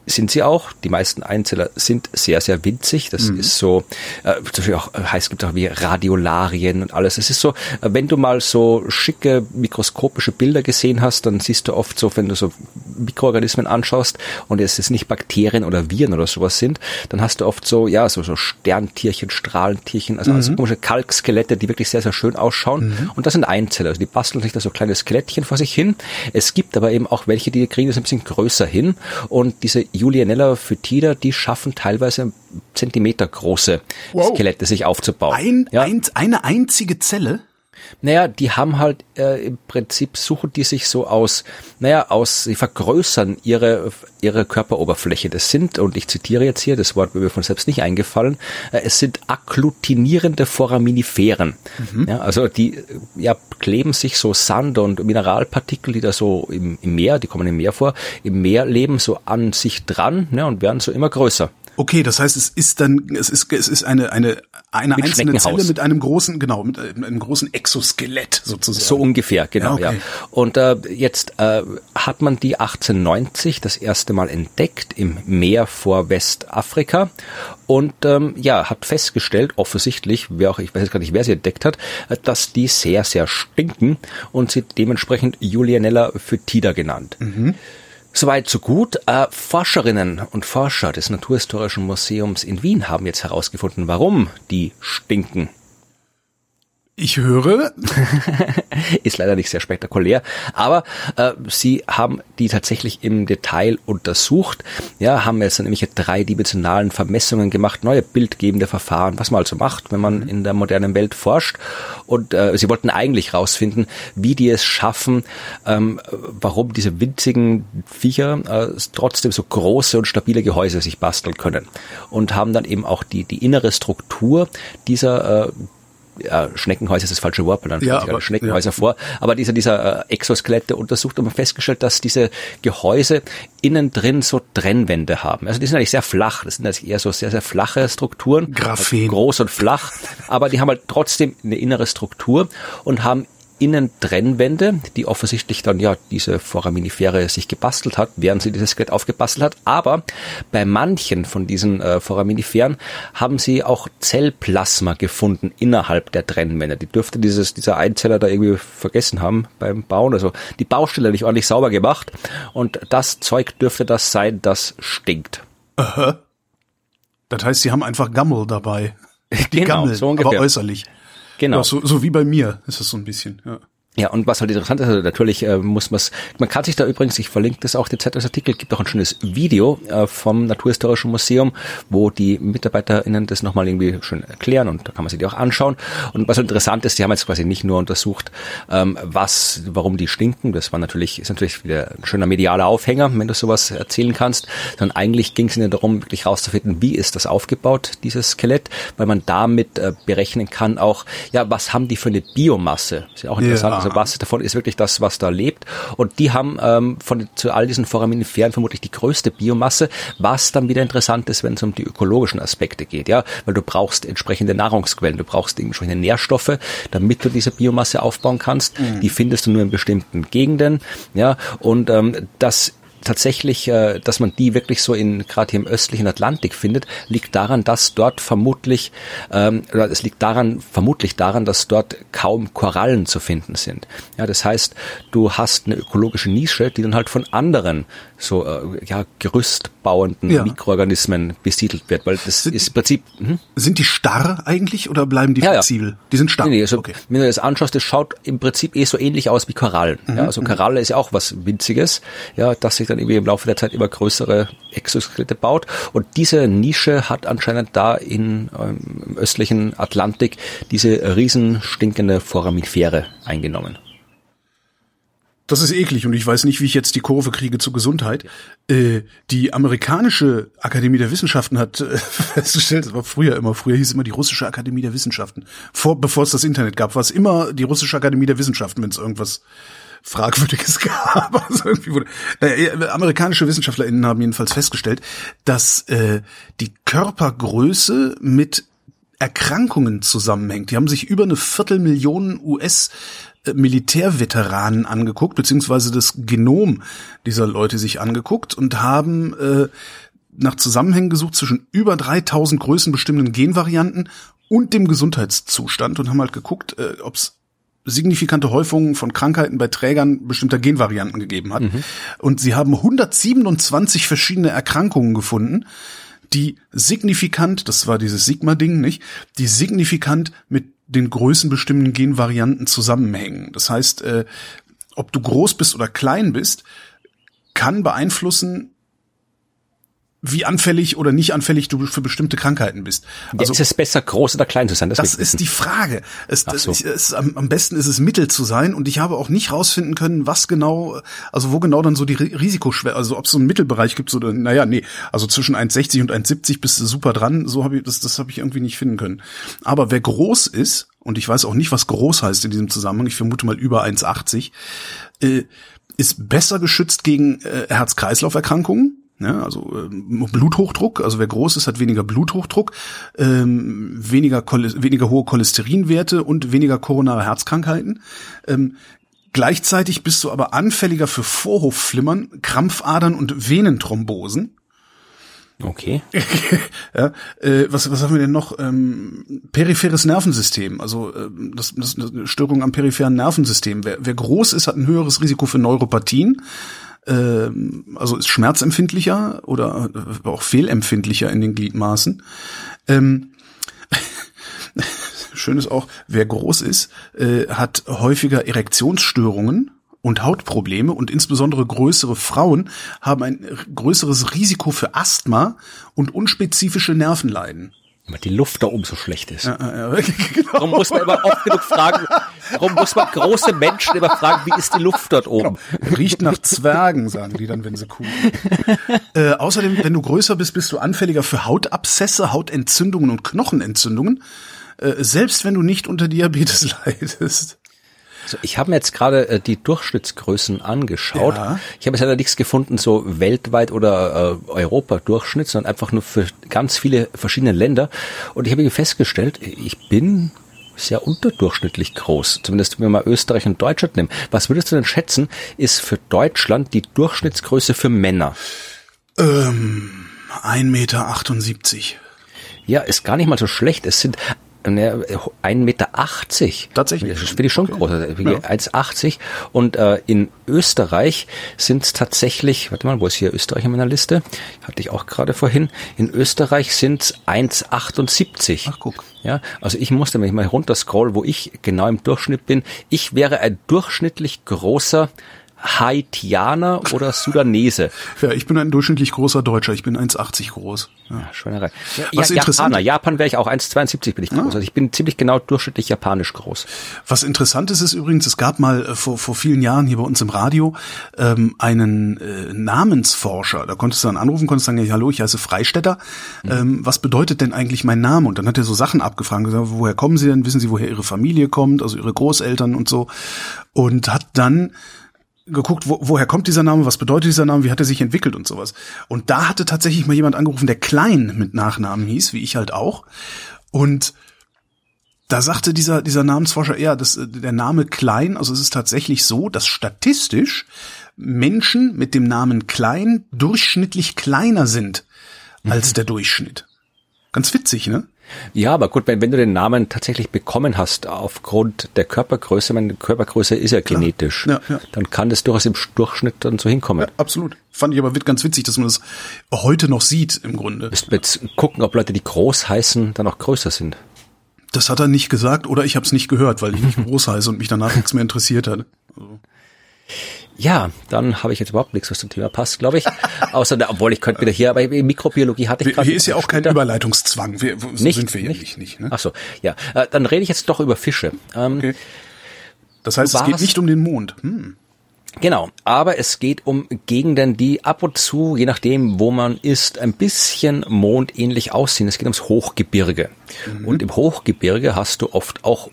sind sie auch. Die meisten Einzeller sind sehr, sehr winzig. Das ist so, zum Beispiel auch, heißt, gibt auch wie Radiolarien und alles. Es ist so, wenn du mal so schicke mikroskopische Bilder gesehen hast, dann siehst du oft so, wenn du so Mikroorganismen anschaust und es ist nicht Bakterien oder Viren oder sowas sind, dann hast du oft so, ja, so Sterntierchen, Strahlentierchen, also komische Kalkskelette, die wirklich sehr, sehr schön ausschauen. Und das sind Einzeller. Also die basteln sich da so kleine Skelettchen vor sich hin. Es gibt aber eben auch welche, die kriegen das ein bisschen größer hin. Und diese Julianella foetida, die schaffen teilweise Zentimeter große Skelette sich aufzubauen. Eine einzige Zelle? Naja, die haben halt im Prinzip suchen die sich so sie vergrößern ihre Körperoberfläche. Das sind, und ich zitiere jetzt hier, das Wort wird mir von selbst nicht eingefallen, es sind agglutinierende Foraminiferen. Ja, also die kleben sich so Sand- und Mineralpartikel, die da so im Meer, die kommen im Meer vor, im Meer leben so an sich dran, und werden so immer größer. Okay, das heißt, es ist eine einzelne Zelle mit einem großen, mit einem großen Exoskelett sozusagen. So ungefähr, genau, ja. Und jetzt hat man die 1890 das erste Mal entdeckt im Meer vor Westafrika und hat festgestellt, offensichtlich, ich weiß jetzt gar nicht, wer sie entdeckt hat, dass die sehr, sehr stinken und sie dementsprechend Julianella foetida genannt. Soweit, so gut. Forscherinnen und Forscher des Naturhistorischen Museums in Wien haben jetzt herausgefunden, warum die stinken. Ich höre. Ist leider nicht sehr spektakulär, aber sie haben die tatsächlich im Detail untersucht, haben jetzt dann nämlich dreidimensionalen Vermessungen gemacht, neue bildgebende Verfahren, was man also macht, wenn man in der modernen Welt forscht. Und sie wollten eigentlich rausfinden, wie die es schaffen, warum diese winzigen Viecher trotzdem so große und stabile Gehäuse sich basteln können. Und haben dann eben auch die innere Struktur dieser Schneckenhäuser ist das falsche Wort, weil dann stellen sich Schneckenhäuser vor, aber dieser Exoskelette untersucht und man festgestellt, dass diese Gehäuse innen drin so Trennwände haben. Also die sind eigentlich sehr flach, das sind eigentlich eher so sehr, sehr flache Strukturen. Graphen. Also groß und flach, aber die haben halt trotzdem eine innere Struktur und haben innen Trennwände, die offensichtlich dann diese Foraminifere sich gebastelt hat, während sie dieses Skelett aufgebastelt hat. Aber bei manchen von diesen Foraminiferen haben sie auch Zellplasma gefunden innerhalb der Trennwände. Die dürfte dieser Einzeller da irgendwie vergessen haben beim Bauen. Also die Baustelle nicht ordentlich sauber gemacht. Und das Zeug dürfte das sein, das stinkt. Aha. Das heißt, sie haben einfach Gammel dabei. Die genau, Gammel, so ungefähr. aber äußerlich. Genau. Ja, so wie bei mir ist es so ein bisschen, ja. Ja, und was halt interessant ist, also natürlich man kann sich da übrigens, ich verlinke das auch, den Zeitungsartikel, gibt auch ein schönes Video vom Naturhistorischen Museum, wo die MitarbeiterInnen das nochmal irgendwie schön erklären und da kann man sich die auch anschauen. Und was halt interessant ist, die haben jetzt quasi nicht nur untersucht, warum die stinken, ist natürlich wieder ein schöner medialer Aufhänger, wenn du sowas erzählen kannst, sondern eigentlich ging es ihnen darum, wirklich rauszufinden, wie ist das aufgebaut, dieses Skelett, weil man damit berechnen kann auch, was haben die für eine Biomasse, ist ja auch interessant, also was davon ist wirklich das, was da lebt. Und die haben zu all diesen Foraminiferen vermutlich die größte Biomasse, was dann wieder interessant ist, wenn es um die ökologischen Aspekte geht, weil du brauchst entsprechende Nahrungsquellen, du brauchst entsprechende Nährstoffe, damit du diese Biomasse aufbauen kannst. Die findest du nur in bestimmten Gegenden, und das tatsächlich, dass man die wirklich so gerade hier im östlichen Atlantik findet, liegt daran, dass dort vermutlich daran, dass dort kaum Korallen zu finden sind. Ja, das heißt, du hast eine ökologische Nische, die dann halt von anderen so gerüstbauenden Mikroorganismen besiedelt wird, weil das ist im Prinzip. Sind die starr eigentlich oder bleiben die flexibel? Die sind starr. Nee, also, okay. Wenn du das anschaust, das schaut im Prinzip so ähnlich aus wie Korallen. Also Koralle ist ja auch was Winziges, das sich dann irgendwie im Laufe der Zeit immer größere Exoskelette baut. Und diese Nische hat anscheinend da im östlichen Atlantik diese riesen stinkende Foraminifere eingenommen. Das ist eklig und ich weiß nicht, wie ich jetzt die Kurve kriege zur Gesundheit. Die amerikanische Akademie der Wissenschaften hat festgestellt, das war früher hieß es immer die russische Akademie der Wissenschaften. Bevor es das Internet gab, war es immer die russische Akademie der Wissenschaften, wenn es irgendwas Fragwürdiges gab. Also irgendwie amerikanische WissenschaftlerInnen haben jedenfalls festgestellt, dass die Körpergröße mit Erkrankungen zusammenhängt. Die haben sich über 250.000 US-Militärveteranen angeguckt, beziehungsweise das Genom dieser Leute sich angeguckt und haben nach Zusammenhängen gesucht zwischen über 3.000 größenbestimmenden Genvarianten und dem Gesundheitszustand und haben halt geguckt, ob es signifikante Häufungen von Krankheiten bei Trägern bestimmter Genvarianten gegeben hat. Und sie haben 127 verschiedene Erkrankungen gefunden, die signifikant, das war dieses Sigma-Ding, nicht, die signifikant mit den größenbestimmenden Genvarianten zusammenhängen. Das heißt, ob du groß bist oder klein bist, kann beeinflussen, wie anfällig oder nicht anfällig du für bestimmte Krankheiten bist. Also, ist es besser, groß oder klein zu sein? Das ist die Frage. Am besten ist es mittel zu sein und ich habe auch nicht rausfinden können, was genau, also wo genau dann so die Risikoschwelle, also ob es so einen Mittelbereich gibt, so, also zwischen 1,60 und 1,70 bist du super dran, das habe ich irgendwie nicht finden können. Aber wer groß ist, und ich weiß auch nicht, was groß heißt in diesem Zusammenhang, ich vermute mal über 1,80, ist besser geschützt gegen Herz-Kreislauf-Erkrankungen. Ja, also Bluthochdruck, also wer groß ist, hat weniger Bluthochdruck, weniger hohe Cholesterinwerte und weniger koronare Herzkrankheiten. Gleichzeitig bist du aber anfälliger für Vorhofflimmern, Krampfadern und Venenthrombosen. Okay. Ja, was haben wir denn noch? Peripheres Nervensystem, also das Störung am peripheren Nervensystem. Wer groß ist, hat ein höheres Risiko für Neuropathien. Also ist schmerzempfindlicher oder auch fehlempfindlicher in den Gliedmaßen. Schön ist auch, wer groß ist, hat häufiger Erektionsstörungen und Hautprobleme und insbesondere größere Frauen haben ein größeres Risiko für Asthma und unspezifische Nervenleiden. Weil die Luft da oben so schlecht ist. Genau. Darum muss man immer oft genug fragen, darum muss man große Menschen immer fragen, wie ist die Luft dort oben? Genau. Riecht nach Zwergen, sagen die dann, wenn sie cool sind. Außerdem, wenn du größer bist, bist du anfälliger für Hautabszesse, Hautentzündungen und Knochenentzündungen, selbst wenn du nicht unter Diabetes leidest. Also ich habe mir jetzt gerade die Durchschnittsgrößen angeschaut. Ja. Ich habe jetzt leider nichts gefunden, so weltweit oder Europa-Durchschnitt, sondern einfach nur für ganz viele verschiedene Länder. Und ich habe festgestellt, ich bin sehr unterdurchschnittlich groß. Zumindest wenn wir mal Österreich und Deutschland nehmen. Was würdest du denn schätzen, ist für Deutschland die Durchschnittsgröße für Männer? 1,78 Meter. Ja, ist gar nicht mal so schlecht. Es sind 1,80 Meter. Tatsächlich. Das finde ich schon groß. 1,80. Und in Österreich sind es tatsächlich, warte mal, wo ist hier Österreich in meiner Liste? Hatte ich auch gerade vorhin. In Österreich sind es 1,78. Ach, guck. Ja, also ich musste, wenn ich mal runterscroll, wo ich genau im Durchschnitt bin, ich wäre ein durchschnittlich großer Haitianer oder Sudanese. Ja, ich bin ein durchschnittlich großer Deutscher. Ich bin 1,80 groß. Ja, Schweinerei. Was interessant. Japan wäre ich auch 1,72 bin ich groß. Also ich bin ziemlich genau durchschnittlich japanisch groß. Was interessant ist übrigens, es gab mal vor vielen Jahren hier bei uns im Radio einen Namensforscher. Da konntest du dann anrufen, konntest sagen, ja, hallo, ich heiße Freistetter. Was bedeutet denn eigentlich mein Name? Und dann hat er so Sachen abgefragt, gesagt, woher kommen Sie denn? Wissen Sie, woher Ihre Familie kommt? Also Ihre Großeltern und so. Und hat dann geguckt, woher kommt dieser Name, was bedeutet dieser Name, wie hat er sich entwickelt und sowas. Und da hatte tatsächlich mal jemand angerufen, der Klein mit Nachnamen hieß, wie ich halt auch. Und da sagte dieser Namensforscher der Name Klein, also es ist tatsächlich so, dass statistisch Menschen mit dem Namen Klein durchschnittlich kleiner sind als der Durchschnitt. Ganz witzig, ne? Ja, aber gut, wenn du den Namen tatsächlich bekommen hast aufgrund der Körpergröße, meine Körpergröße ist ja genetisch, ja. Dann kann das durchaus im Durchschnitt dann so hinkommen. Ja, absolut. Fand ich aber ganz witzig, dass man das heute noch sieht im Grunde. Jetzt gucken, ob Leute, die groß heißen, dann auch größer sind. Das hat er nicht gesagt oder ich habe es nicht gehört, weil ich nicht groß heiße und mich danach nichts mehr interessiert hat. Also. Ja, dann habe ich jetzt überhaupt nichts, was zum Thema passt, glaube ich. Obwohl ich könnte wieder hier, aber Mikrobiologie hatte ich gerade. Hier ist ja auch kein Überleitungszwang. Sind wir ja nicht. Ne? Ach so, ja. Dann rede ich jetzt doch über Fische. Okay. Das heißt, es geht nicht um den Mond. Genau, aber es geht um Gegenden, die ab und zu, je nachdem, wo man ist, ein bisschen mondähnlich aussehen. Es geht ums Hochgebirge. Und im Hochgebirge hast du oft auch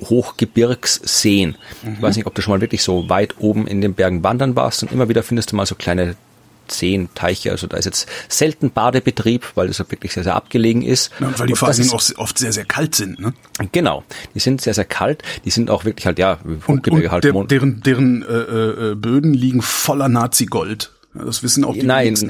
Hochgebirgsseen. Ich weiß nicht, ob du schon mal wirklich so weit oben in den Bergen wandern warst und immer wieder findest du mal so kleine Seen, Teiche, also da ist jetzt selten Badebetrieb, weil das ja wirklich sehr, sehr abgelegen ist. Ja, und weil die vor allen Dingen auch oft sehr, sehr kalt sind, ne? Genau, die sind sehr, sehr kalt, die sind auch wirklich halt, ja, und halt deren Böden liegen voller Nazi-Gold. Das wissen auch die Nein,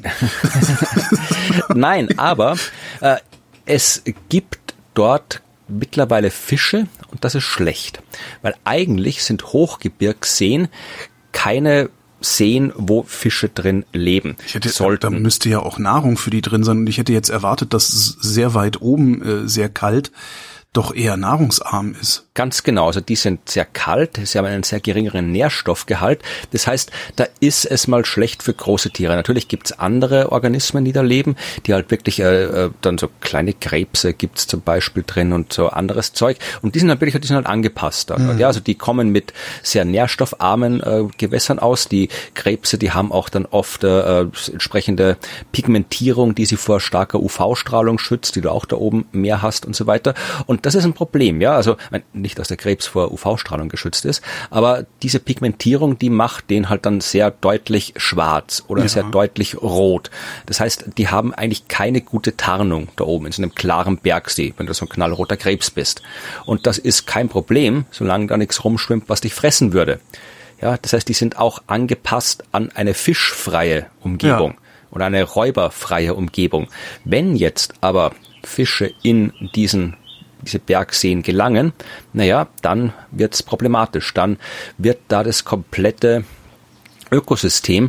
nein, aber es gibt dort mittlerweile Fische und das ist schlecht, weil eigentlich sind Hochgebirgsseen keine Seen, wo Fische drin leben. Da müsste ja auch Nahrung für die drin sein und ich hätte jetzt erwartet, dass es sehr weit oben sehr kalt doch eher nahrungsarm ist. Ganz genau, also die sind sehr kalt, sie haben einen sehr geringeren Nährstoffgehalt. Das heißt, da ist es mal schlecht für große Tiere. Natürlich gibt's andere Organismen, die da leben, die halt wirklich dann so kleine Krebse gibt's zum Beispiel drin und so anderes Zeug. Und die sind halt wirklich, die sind halt angepasst. Mhm. Ja, also die kommen mit sehr nährstoffarmen Gewässern aus. Die Krebse, die haben auch dann oft entsprechende Pigmentierung, die sie vor starker UV-Strahlung schützt, die du auch da oben mehr hast und so weiter. Und das ist ein Problem, ja. Also nicht, dass der Krebs vor UV-Strahlung geschützt ist, aber diese Pigmentierung, die macht den halt dann sehr deutlich schwarz oder sehr deutlich rot. Das heißt, die haben eigentlich keine gute Tarnung da oben in so einem klaren Bergsee, wenn du so ein knallroter Krebs bist. Und das ist kein Problem, solange da nichts rumschwimmt, was dich fressen würde. Ja, das heißt, die sind auch angepasst an eine fischfreie Umgebung oder eine räuberfreie Umgebung. Wenn jetzt aber Fische in diese Bergseen gelangen, dann wird's problematisch. Dann wird da das komplette Ökosystem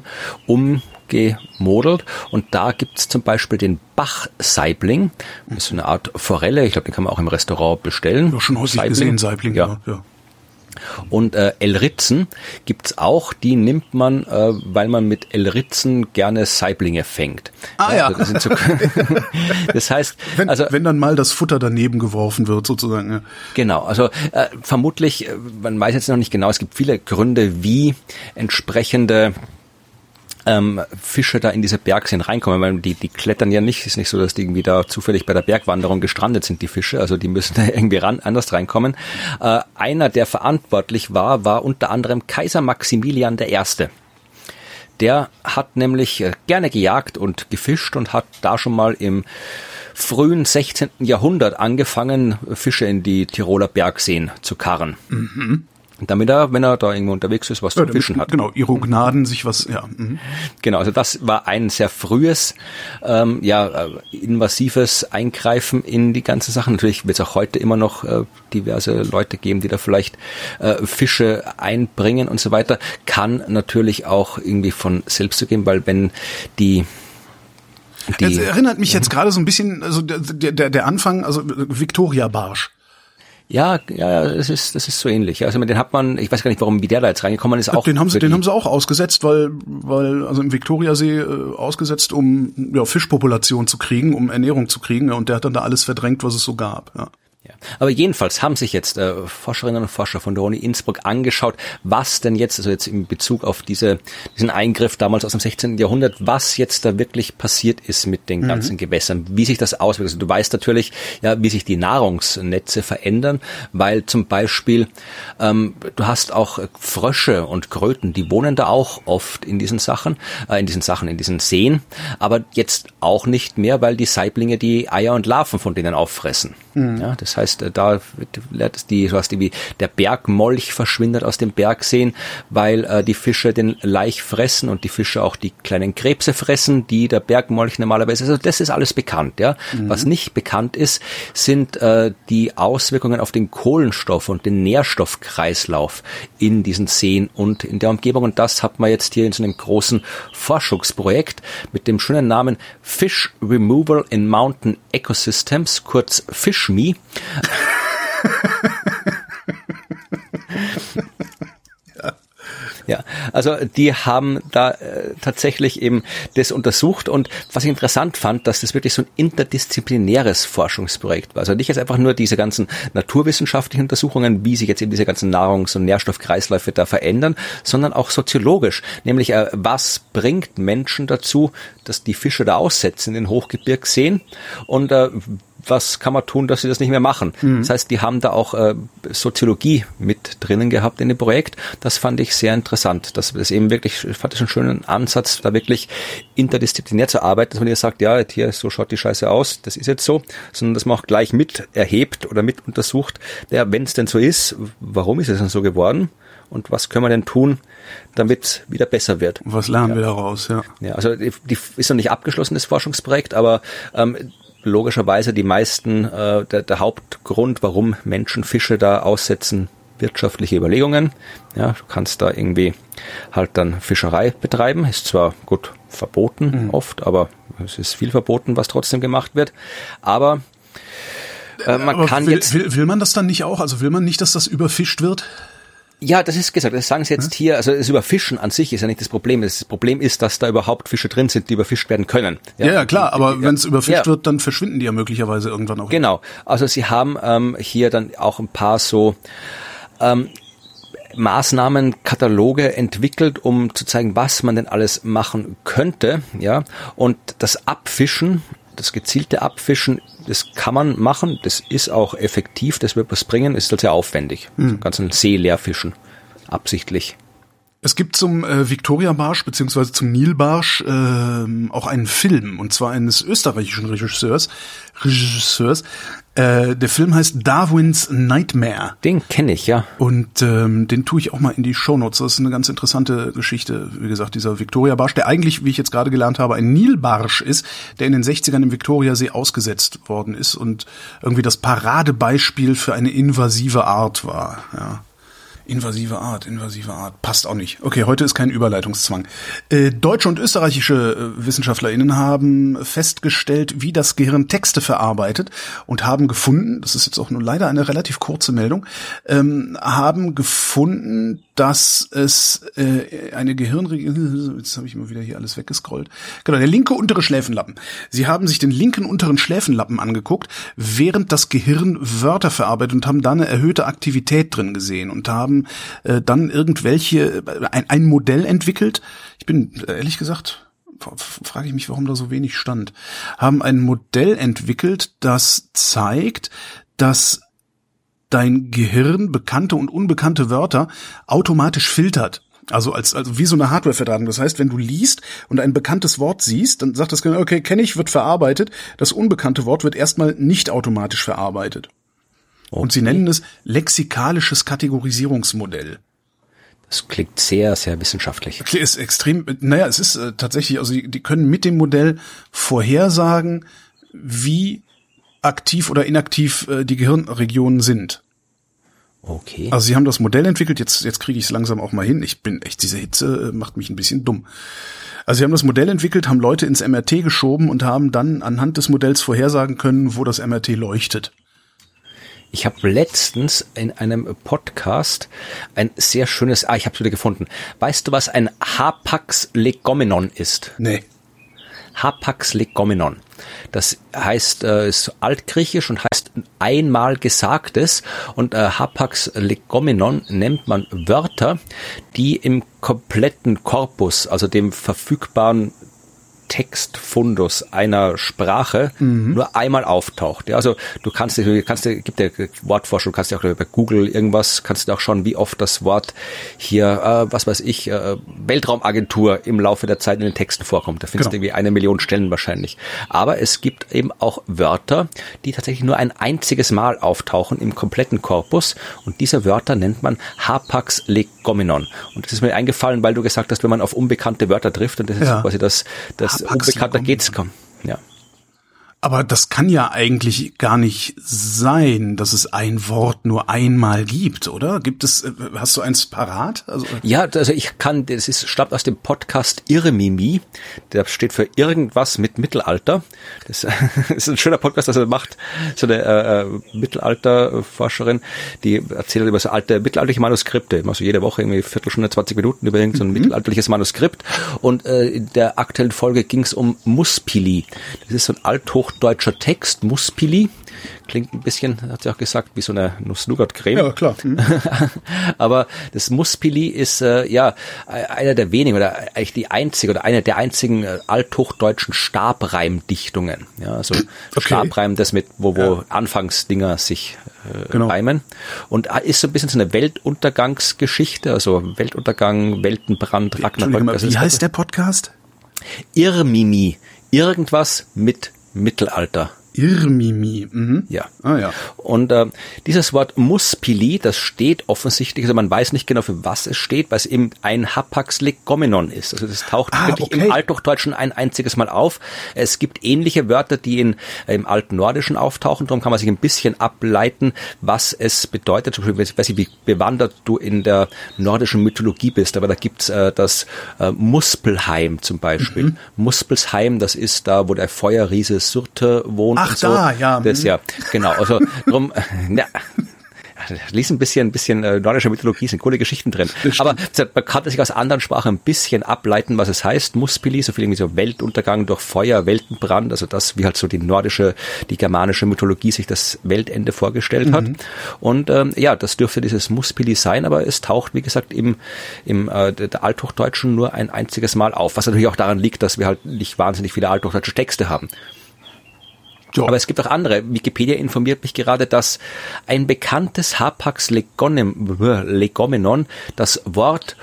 umgemodelt und da gibt's zum Beispiel den Bachsaibling. Das ist so eine Art Forelle, ich glaube, den kann man auch im Restaurant bestellen. Ja, schon häufig gesehen, Saibling, ja. Und Elritzen gibt's auch, die nimmt man, weil man mit Elritzen gerne Saiblinge fängt. Ja. Also das, das heißt, wenn dann mal das Futter daneben geworfen wird, sozusagen. Ja. Genau, also vermutlich, man weiß jetzt noch nicht genau, es gibt viele Gründe, wie entsprechende Fische da in diese Bergseen reinkommen, weil die klettern ja nicht, ist nicht so, dass die irgendwie da zufällig bei der Bergwanderung gestrandet sind, die Fische, also die müssen da irgendwie anders reinkommen. Einer, der verantwortlich war unter anderem Kaiser Maximilian I. Der hat nämlich gerne gejagt und gefischt und hat da schon mal im frühen 16. Jahrhundert angefangen, Fische in die Tiroler Bergseen zu karren. Mhm. Damit er, wenn er da irgendwo unterwegs ist, was zu fischen hat. Genau, ihre Gnaden sich was, Genau, also das war ein sehr frühes, invasives Eingreifen in die ganzen Sachen. Natürlich wird es auch heute immer noch diverse Leute geben, die da vielleicht Fische einbringen und so weiter. Kann natürlich auch irgendwie von selbst zu gehen, weil wenn das erinnert mich jetzt gerade so ein bisschen, also der Anfang, also Victoria Barsch. Ja, das ist so ähnlich. Also mit den hat man, ich weiß gar nicht, wie der da jetzt reingekommen ist. Auch den haben sie auch ausgesetzt, weil also im Viktoriasee ausgesetzt, um Fischpopulation zu kriegen, um Ernährung zu kriegen. Und der hat dann da alles verdrängt, was es so gab. Ja. Ja. Aber jedenfalls haben sich jetzt Forscherinnen und Forscher von der Uni Innsbruck angeschaut, was denn jetzt, also jetzt in Bezug auf diesen Eingriff damals aus dem 16. Jahrhundert, was jetzt da wirklich passiert ist mit den ganzen Gewässern, wie sich das auswirkt. Also du weißt natürlich, wie sich die Nahrungsnetze verändern, weil zum Beispiel du hast auch Frösche und Kröten, die wohnen da auch oft in diesen Seen, aber jetzt auch nicht mehr, weil die Saiblinge die Eier und Larven von denen auffressen. Ja, das heißt, da der Bergmolch verschwindet aus dem Bergseen, weil die Fische den Laich fressen und die Fische auch die kleinen Krebse fressen, die der Bergmolch normalerweise, also das ist alles bekannt, ja. Was nicht bekannt ist, sind die Auswirkungen auf den Kohlenstoff und den Nährstoffkreislauf in diesen Seen und in der Umgebung. Und das hat man jetzt hier in so einem großen Forschungsprojekt mit dem schönen Namen Fish Removal in Mountain Ecosystems, kurz FishMe. Ja, also die haben da tatsächlich eben das untersucht und was ich interessant fand, dass das wirklich so ein interdisziplinäres Forschungsprojekt war. Also nicht jetzt einfach nur diese ganzen naturwissenschaftlichen Untersuchungen, wie sich jetzt eben diese ganzen Nahrungs- und Nährstoffkreisläufe da verändern, sondern auch soziologisch, nämlich was bringt Menschen dazu, dass die Fische da aussetzen in den Hochgebirgsseen und was kann man tun, dass sie das nicht mehr machen? Das heißt, die haben da auch Soziologie mit drinnen gehabt in dem Projekt. Das fand ich sehr interessant. Das ist eben wirklich, ich fand das einen schönen Ansatz, da wirklich interdisziplinär zu arbeiten, dass man nicht sagt, ja, hier, so schaut die Scheiße aus, das ist jetzt so, sondern dass man auch gleich mit erhebt oder mit untersucht, ja, wenn es denn so ist, warum ist es denn so geworden? Und was können wir denn tun, damit es wieder besser wird? Was lernen wir daraus, ja. Ja, also die ist noch nicht abgeschlossen, das Forschungsprojekt, aber logischerweise die meisten, der Hauptgrund, warum Menschen Fische da aussetzen, wirtschaftliche Überlegungen. Ja, du kannst da irgendwie halt dann Fischerei betreiben. Ist zwar gut verboten oft, aber es ist viel verboten, was trotzdem gemacht wird. Aber man kann jetzt... Will man das dann nicht auch? Also will man nicht, dass das überfischt wird? Ja, das ist gesagt, das sagen Sie jetzt hier, also das Überfischen an sich ist ja nicht das Problem. Das Problem ist, dass da überhaupt Fische drin sind, die überfischt werden können. Ja, klar, aber wenn es überfischt wird, dann verschwinden die ja möglicherweise irgendwann auch. Genau, also Sie haben hier dann auch ein paar so Maßnahmenkataloge entwickelt, um zu zeigen, was man denn alles machen könnte. Ja, und das Abfischen, das gezielte Abfischen, das kann man machen, das ist auch effektiv, das wird was bringen, ist halt sehr aufwendig. So ganz einen See leer fischen, absichtlich. Es gibt zum Viktoria-Barsch beziehungsweise zum Nilbarsch auch einen Film, und zwar eines österreichischen Regisseurs. Der Film heißt Darwin's Nightmare. Den kenne ich, ja. Und den tue ich auch mal in die Shownotes. Das ist eine ganz interessante Geschichte. Wie gesagt, dieser Viktoria-Barsch, der eigentlich, wie ich jetzt gerade gelernt habe, ein Nilbarsch ist, der in den 60ern im Viktoriasee ausgesetzt worden ist und irgendwie das Paradebeispiel für eine invasive Art war. Ja. Invasive Art. Passt auch nicht. Okay, heute ist kein Überleitungszwang. Deutsche und österreichische WissenschaftlerInnen haben festgestellt, wie das Gehirn Texte verarbeitet und haben gefunden, das ist jetzt auch nur leider eine relativ kurze Meldung, haben gefunden, dass es eine Gehirnregion, jetzt habe ich mal wieder hier alles weggescrollt, genau, der linke untere Schläfenlappen. Sie haben sich den linken unteren Schläfenlappen angeguckt, während das Gehirn Wörter verarbeitet und haben da eine erhöhte Aktivität drin gesehen und haben dann ein Modell entwickelt. Ich bin, ehrlich gesagt, frage ich mich, warum da so wenig stand. Haben ein Modell entwickelt, das zeigt, dass dein Gehirn bekannte und unbekannte Wörter automatisch filtert. Also wie so eine Hardware-Verdrahtung. Das heißt, wenn du liest und ein bekanntes Wort siehst, dann sagt das Gehirn, okay, kenne ich, wird verarbeitet. Das unbekannte Wort wird erstmal nicht automatisch verarbeitet. Okay. Und sie nennen es lexikalisches Kategorisierungsmodell. Das klingt sehr, sehr wissenschaftlich. Ist extrem, es ist tatsächlich, also die können mit dem Modell vorhersagen, wie aktiv oder inaktiv die Gehirnregionen sind. Okay. Also sie haben das Modell entwickelt, jetzt kriege ich es langsam auch mal hin. Ich bin echt, diese Hitze macht mich ein bisschen dumm. Also sie haben das Modell entwickelt, haben Leute ins MRT geschoben und haben dann anhand des Modells vorhersagen können, wo das MRT leuchtet. Ich habe letztens in einem Podcast ein sehr schönes, ich habe es wieder gefunden. Weißt du, was ein Hapax legomenon ist? Nee. Hapax legomenon. Das heißt, ist altgriechisch und heißt einmal Gesagtes. Und Hapax legomenon nennt man Wörter, die im kompletten Korpus, also dem verfügbaren Textfundus einer Sprache nur einmal auftaucht. Ja, also du gibt ja Wortforschung, kannst ja auch bei Google irgendwas, kannst du auch schauen, wie oft das Wort hier, Weltraumagentur im Laufe der Zeit in den Texten vorkommt. Da findest du irgendwie 1 Million Stellen wahrscheinlich. Aber es gibt eben auch Wörter, die tatsächlich nur ein einziges Mal auftauchen im kompletten Korpus, und diese Wörter nennt man Hapax legomenon. Und das ist mir eingefallen, weil du gesagt hast, wenn man auf unbekannte Wörter trifft, und das ist quasi das unbekannter geht's kaum. Ja. Aber das kann ja eigentlich gar nicht sein, dass es ein Wort nur einmal gibt, oder? Hast du eins parat? Stammt aus dem Podcast Irrmimi. Der steht für irgendwas mit Mittelalter. Das ist ein schöner Podcast, das er macht. So eine Mittelalterforscherin, die erzählt über so alte mittelalterliche Manuskripte. Also jede Woche irgendwie Viertelstunde, 20 Minuten über so ein mittelalterliches Manuskript. Und in der aktuellen Folge ging es um Muspili. Das ist so ein althochdeutsches althochdeutscher Text, Muspili. Klingt ein bisschen, hat sie auch gesagt, wie so eine Nuss-Nougat-Creme. Ja, klar. Aber das Muspili ist einer der wenigen oder eigentlich die einzige oder eine der einzigen althochdeutschen Stabreimdichtungen. Ja, also Stabreim, das mit wo Anfangsdinger sich reimen. Und ist so ein bisschen so eine Weltuntergangsgeschichte, also Weltuntergang, Weltenbrand, Ragnarök. Wie heißt der Podcast? Irmimi. Irgendwas mit Mittelalter. Irmimi. Ja. Ah, ja. Und dieses Wort Muspili, das steht offensichtlich, also man weiß nicht genau, für was es steht, weil es eben ein Hapax Legomenon ist. Also das taucht wirklich im Althochdeutschen ein einziges Mal auf. Es gibt ähnliche Wörter, die im alten Nordischen auftauchen. Darum kann man sich ein bisschen ableiten, was es bedeutet. Zum Beispiel, ich weiß nicht, wie bewandert du in der nordischen Mythologie bist, aber da gibt's das Muspelheim zum Beispiel. Muspelsheim, das ist da, wo der Feuerriese Surte wohnt. Ach, so. Da, ja. Das ja, genau. Also drum, lies ein bisschen nordische Mythologie, sind coole Geschichten drin. Aber man kann sich aus anderen Sprachen ein bisschen ableiten, was es heißt. Muspili, so viel irgendwie so Weltuntergang durch Feuer, Weltenbrand, also das, wie halt so die germanische Mythologie sich das Weltende vorgestellt hat. Und das dürfte dieses Muspili sein, aber es taucht, wie gesagt, im der Althochdeutschen nur ein einziges Mal auf, was natürlich auch daran liegt, dass wir halt nicht wahnsinnig viele althochdeutsche Texte haben. Aber es gibt auch andere. Wikipedia informiert mich gerade, dass ein bekanntes Hapax Legomenon das Wort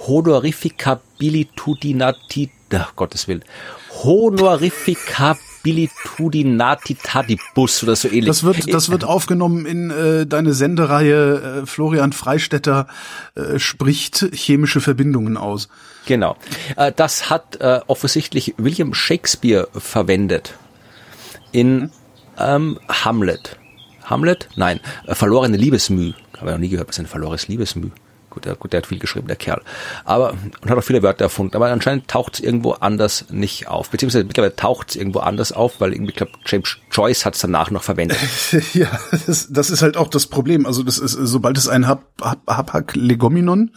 Honorificabilitudinatitadibus oder so ähnlich. Das wird aufgenommen in deine Sendereihe Florian Freistetter spricht chemische Verbindungen aus. Genau. Das hat offensichtlich William Shakespeare verwendet. In Hamlet. Hamlet? Nein, verlorene Liebesmüh. Habe ich noch nie gehört, was ein verlorenes Liebesmüh. Gut, der hat viel geschrieben, der Kerl. Und hat auch viele Wörter erfunden. Aber anscheinend taucht es irgendwo anders nicht auf. Beziehungsweise mittlerweile taucht es irgendwo anders auf, weil irgendwie, ich glaube, James Joyce hat es danach noch verwendet. Ja, das ist halt auch das Problem. Also das ist, sobald es ein Hapax Legomenon,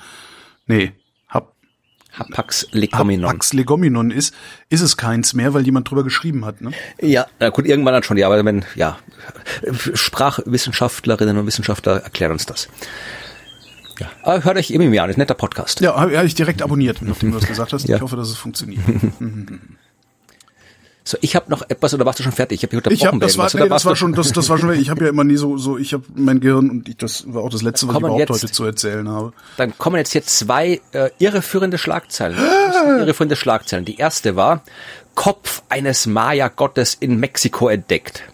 Hapax Legomenon ist es keins mehr, weil jemand drüber geschrieben hat, ne? Ja, na gut, irgendwann dann schon, ja, aber Sprachwissenschaftlerinnen und Wissenschaftler erklären uns das. Ja, aber hört euch immer mehr an, ist ein netter Podcast. Ja, habe ich direkt abonniert, nachdem du das gesagt hast. Ja. Ich hoffe, dass es funktioniert. So, ich habe noch etwas, oder warst du schon fertig? Das war schon, ich habe ja immer nie ich habe mein Gehirn und das war auch das Letzte, was ich überhaupt heute zu erzählen habe. Dann kommen jetzt hier zwei irreführende Schlagzeilen. Die erste war, Kopf eines Maya-Gottes in Mexiko entdeckt.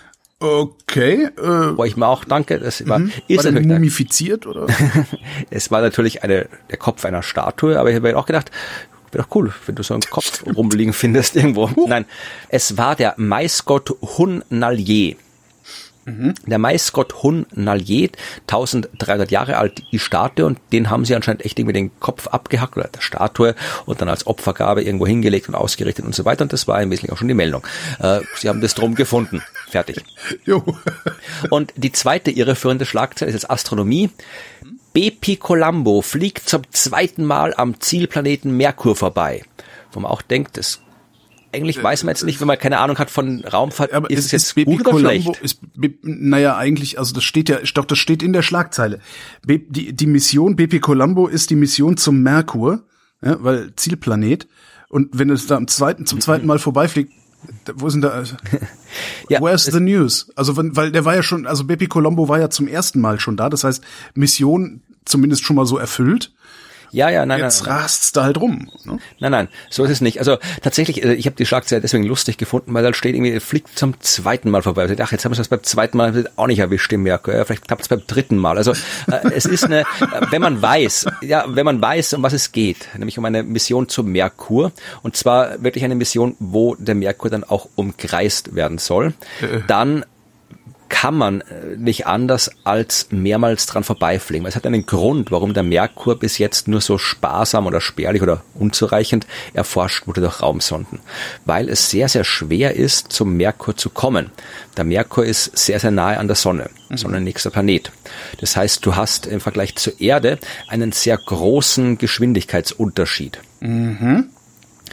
Okay. Wo ich mir auch danke, das war der mumifiziert, oder? Es war natürlich der Kopf einer Statue, aber ich habe mir auch gedacht, wäre doch cool, wenn du so einen Kopf rumliegen findest irgendwo. Nein, es war der Maisgott Hun-Nalje. Der Maisgott Hun-Nalje, 1300 Jahre alt, die Statue, und den haben sie anscheinend echt irgendwie den Kopf abgehackt, oder der Statue, und dann als Opfergabe irgendwo hingelegt und ausgerichtet und so weiter, und das war im Wesentlichen auch schon die Meldung. Sie haben das drum gefunden. Fertig. Jo. Und die zweite irreführende Schlagzeile ist jetzt Astronomie. Bepicolombo fliegt zum zweiten Mal am Zielplaneten Merkur vorbei. Wo man auch denkt, eigentlich weiß man jetzt nicht, wenn man keine Ahnung hat von Raumfahrt, aber ist es jetzt gut oder schlecht? Eigentlich, also das steht in der Schlagzeile. Die Mission Bepicolombo ist die Mission zum Merkur, ja, weil Zielplanet. Und wenn es da zum zweiten Mal vorbeifliegt, wo sind da? Ja, where's the news? Also weil der war ja schon, also Bepicolombo war ja zum ersten Mal schon da. Das heißt, Mission zumindest schon mal so erfüllt. Ja, nein. Jetzt rast's da halt rum. Ne? Nein, so ist es nicht. Also tatsächlich, ich habe die Schlagzeile deswegen lustig gefunden, weil da steht irgendwie, fliegt zum zweiten Mal vorbei. Ich dachte, jetzt haben wir das beim zweiten Mal auch nicht erwischt im Merkur. Ja, vielleicht klappt es beim dritten Mal. Also es ist wenn man weiß, um was es geht, nämlich um eine Mission zum Merkur, und zwar wirklich eine Mission, wo der Merkur dann auch umkreist werden soll, dann kann man nicht anders als mehrmals dran vorbeifliegen. Es hat einen Grund, warum der Merkur bis jetzt nur so sparsam oder spärlich oder unzureichend erforscht wurde durch Raumsonden. Weil es sehr, sehr schwer ist, zum Merkur zu kommen. Der Merkur ist sehr, sehr nahe an der Sonne, sonnennächster Planet. Das heißt, du hast im Vergleich zur Erde einen sehr großen Geschwindigkeitsunterschied.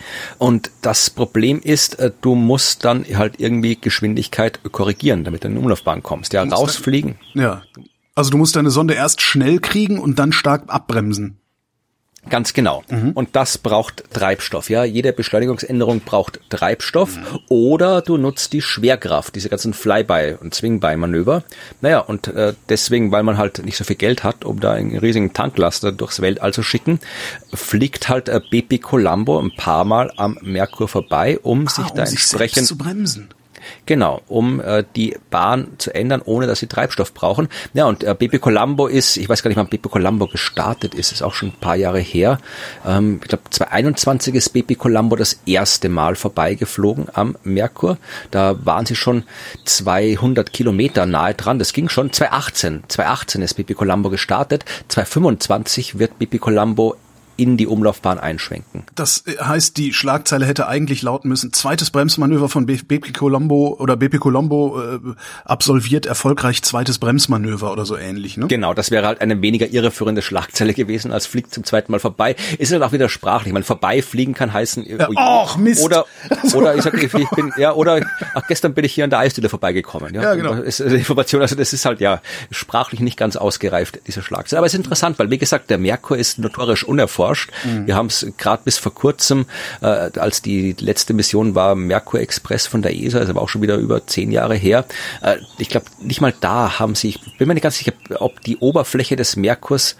Und das Problem ist, du musst dann halt irgendwie Geschwindigkeit korrigieren, damit du in die Umlaufbahn kommst. Ja, rausfliegen. Ja. Also du musst deine Sonde erst schnell kriegen und dann stark abbremsen. Ganz genau. Und das braucht Treibstoff. Ja, jede Beschleunigungsänderung braucht Treibstoff. Oder du nutzt die Schwerkraft, diese ganzen Flyby- und Swing-by-Manöver. Naja, und deswegen, weil man halt nicht so viel Geld hat, um da einen riesigen Tanklaster durchs Weltall zu schicken, fliegt halt BP Colombo ein paar Mal am Merkur vorbei, um sich da entsprechend zu bremsen. Genau, um die Bahn zu ändern, ohne dass sie Treibstoff brauchen. Ja, und BP Colombo ist, ich weiß gar nicht, wann BP Colombo gestartet ist auch schon ein paar Jahre her. Ich glaube, 2021 ist BP Colombo das erste Mal vorbeigeflogen am Merkur. Da waren sie schon 200 Kilometer nahe dran. Das ging schon 2018 ist BP Colombo gestartet. 2025 wird BP Colombo in die Umlaufbahn einschwenken. Das heißt, die Schlagzeile hätte eigentlich lauten müssen: zweites Bremsmanöver von BP Colombo oder BP Colombo absolviert erfolgreich zweites Bremsmanöver oder so ähnlich, ne? Genau, das wäre halt eine weniger irreführende Schlagzeile gewesen, als fliegt zum zweiten Mal vorbei. Ist halt auch wieder sprachlich. Ich meine, vorbeifliegen kann heißen, Mist. Oder ich sag, gestern bin ich hier an der Eisdiele vorbeigekommen. Ja, genau. Das ist eine Information, also das ist halt sprachlich nicht ganz ausgereift, diese Schlagzeile. Aber es ist interessant, weil wie gesagt, der Merkur ist notorisch unerforscht. Wir haben es gerade bis vor kurzem, als die letzte Mission war, Merkur Express von der ESA, ist aber auch schon wieder über 10 Jahre her. Ich glaube, nicht mal da haben sie, ich bin mir nicht ganz sicher, ob die Oberfläche des Merkurs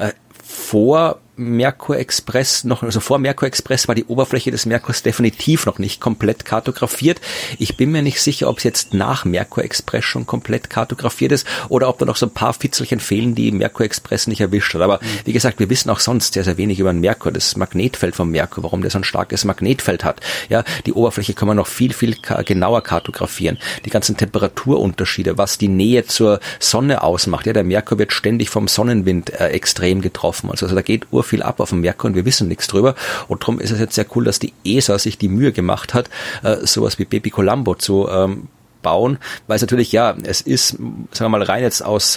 vor Merkur Express vor Merkur Express war die Oberfläche des Merkurs definitiv noch nicht komplett kartografiert. Ich bin mir nicht sicher, ob es jetzt nach Merkur Express schon komplett kartografiert ist oder ob da noch so ein paar Fitzelchen fehlen, die Merkur Express nicht erwischt hat. Aber wie gesagt, wir wissen auch sonst sehr, sehr wenig über den Merkur, das Magnetfeld vom Merkur, warum der so ein starkes Magnetfeld hat. Ja, die Oberfläche kann man noch viel, viel genauer kartografieren. Die ganzen Temperaturunterschiede, was die Nähe zur Sonne ausmacht. Ja, der Merkur wird ständig vom Sonnenwind extrem getroffen. Also da geht viel ab auf dem Merkur und wir wissen nichts drüber. Und darum ist es jetzt sehr cool, dass die ESA sich die Mühe gemacht hat, sowas wie BP Colombo zu bauen, weil es natürlich, es ist, sagen wir mal, rein jetzt aus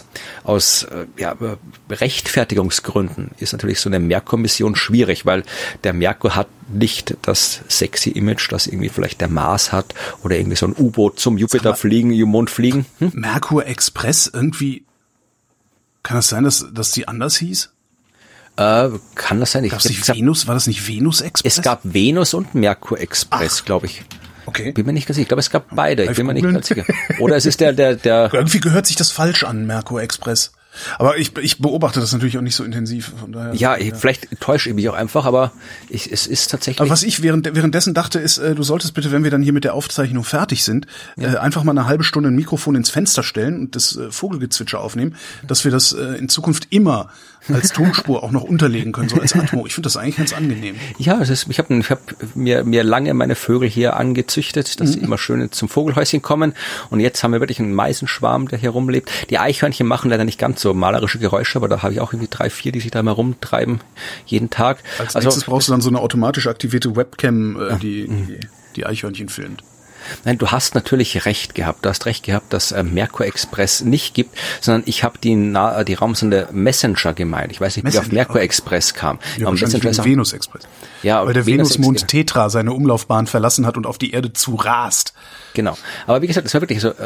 Rechtfertigungsgründen ist natürlich so eine Merkur-Mission schwierig, weil der Merkur hat nicht das sexy Image, das irgendwie vielleicht der Mars hat oder irgendwie so ein U-Boot zum Jupiter fliegen, Mond fliegen. Merkur Express, irgendwie, kann es sein, dass die anders hieß? Kann das sein? War das nicht Venus Express? Es gab Venus und Merkur Express, glaube ich. Okay. Bin mir nicht ganz sicher. Ich glaube, es gab beide. Ich bin mir nicht ganz sicher. Oder es ist der. Irgendwie gehört sich das falsch an, Merkur Express. Aber ich beobachte das natürlich auch nicht so intensiv. Von daher, vielleicht täusche ich mich auch einfach, aber es ist tatsächlich. Aber was ich währenddessen dachte, ist, du solltest bitte, wenn wir dann hier mit der Aufzeichnung fertig sind, einfach mal eine halbe Stunde ein Mikrofon ins Fenster stellen und das Vogelgezwitscher aufnehmen, dass wir das in Zukunft immer als Tonspur auch noch unterlegen können, so als Atmo. Ich finde das eigentlich ganz angenehm. Ja, ich hab mir lange meine Vögel hier angezüchtet, dass sie immer schön zum Vogelhäuschen kommen. Und jetzt haben wir wirklich einen Meisenschwarm, der hier rumlebt. Die Eichhörnchen machen leider nicht ganz so malerische Geräusche, aber da habe ich auch irgendwie 3, 4, die sich da mal rumtreiben jeden Tag. Als nächstes brauchst du dann so eine automatisch aktivierte Webcam, die Eichhörnchen filmt. Nein, du hast natürlich recht gehabt. Du hast recht gehabt, dass Merkur Express nicht gibt, sondern ich habe die Raumsonde Messenger gemeint. Ich weiß nicht, wie ich auf Merkur Express kam. Ja, Messenger ist Venus Express. Ja, weil der Venusmond Tetra seine Umlaufbahn verlassen hat und auf die Erde zu rast. Genau. Aber wie gesagt, das war wirklich so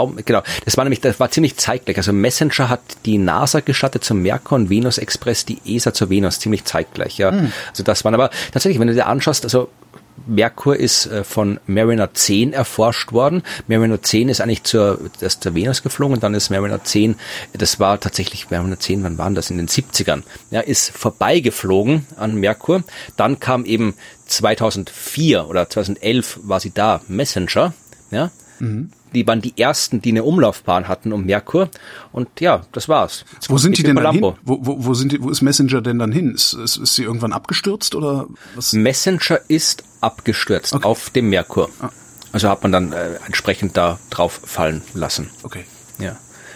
das war ziemlich zeitgleich. Also Messenger hat die NASA gestattet zum Merkur und Venus Express die ESA zur Venus, ziemlich zeitgleich. Ja. Also das waren aber tatsächlich, wenn du dir anschaust, also Merkur ist von Mariner 10 erforscht worden. Mariner 10 ist eigentlich zur Venus geflogen und dann ist Mariner 10, das war tatsächlich Mariner 10, wann waren das? In den 70ern. Ja, ist vorbeigeflogen an Merkur. Dann kam eben 2004 oder 2011 war sie da, Messenger. Ja. Die waren die ersten, die eine Umlaufbahn hatten um Merkur. Und ja, das war's. Wo sind die denn dann hin? Wo ist Messenger denn dann hin? Ist sie irgendwann abgestürzt oder was? Messenger ist abgestürzt auf dem Merkur. Also hat man dann entsprechend da drauf fallen lassen. Okay. Ja.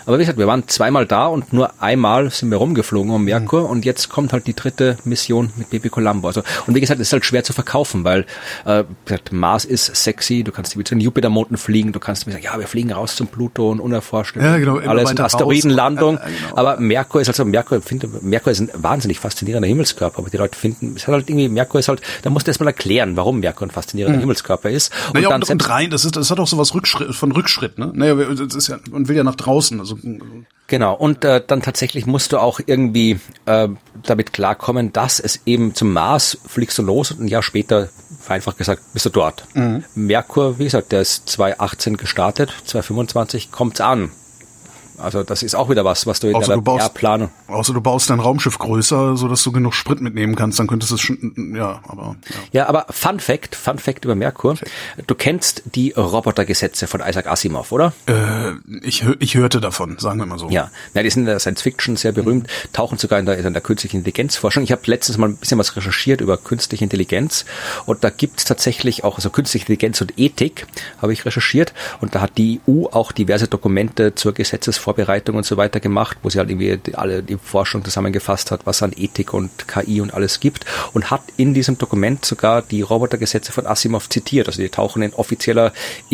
Aber wie gesagt, wir waren zweimal da und nur einmal sind wir rumgeflogen um Merkur und jetzt kommt halt die dritte Mission mit Baby Colombo. Also, und wie gesagt, es ist halt schwer zu verkaufen, weil Mars ist sexy, du kannst mit den Jupitermonden fliegen, du kannst mir sagen, ja, wir fliegen raus zum Pluto und unerforscht. Ja, genau, alles in Asteroidenlandung. Genau. Aber Merkur ist also, Merkur ist ein wahnsinnig faszinierender Himmelskörper, aber die Leute finden, es hat halt irgendwie, Merkur ist halt, da musst du erst mal erklären, warum Merkur ein faszinierender Himmelskörper ist. Und naja, dann und rein, das hat auch sowas von Rückschritt, ne? Naja, das ist ja, man will ja nach draußen, also. Genau, und dann tatsächlich musst du auch irgendwie damit klarkommen, dass es eben zum Mars fliegst du los und ein Jahr später, vereinfacht gesagt, bist du dort. Merkur, wie gesagt, der ist 2018 gestartet, 2025 kommt's an. Also das ist auch wieder was du in der PR-Planung... Außer du baust dein Raumschiff größer, sodass du genug Sprit mitnehmen kannst, dann könntest du es schon, ja, aber... Ja, aber Fun Fact über Merkur. Du kennst die Robotergesetze von Isaac Asimov, oder? Ich hörte davon, sagen wir mal so. Ja, die sind in der Science Fiction sehr berühmt, tauchen sogar in der künstlichen Intelligenzforschung. Ich habe letztens mal ein bisschen was recherchiert über künstliche Intelligenz und da gibt's tatsächlich auch, also künstliche Intelligenz und Ethik habe ich recherchiert und da hat die EU auch diverse Dokumente zur Gesetzesvorbereitung und so weiter gemacht, wo sie halt irgendwie die Forschung zusammengefasst hat, was an Ethik und KI und alles gibt und hat in diesem Dokument sogar die Robotergesetze von Asimov zitiert. Also die tauchen in offizieller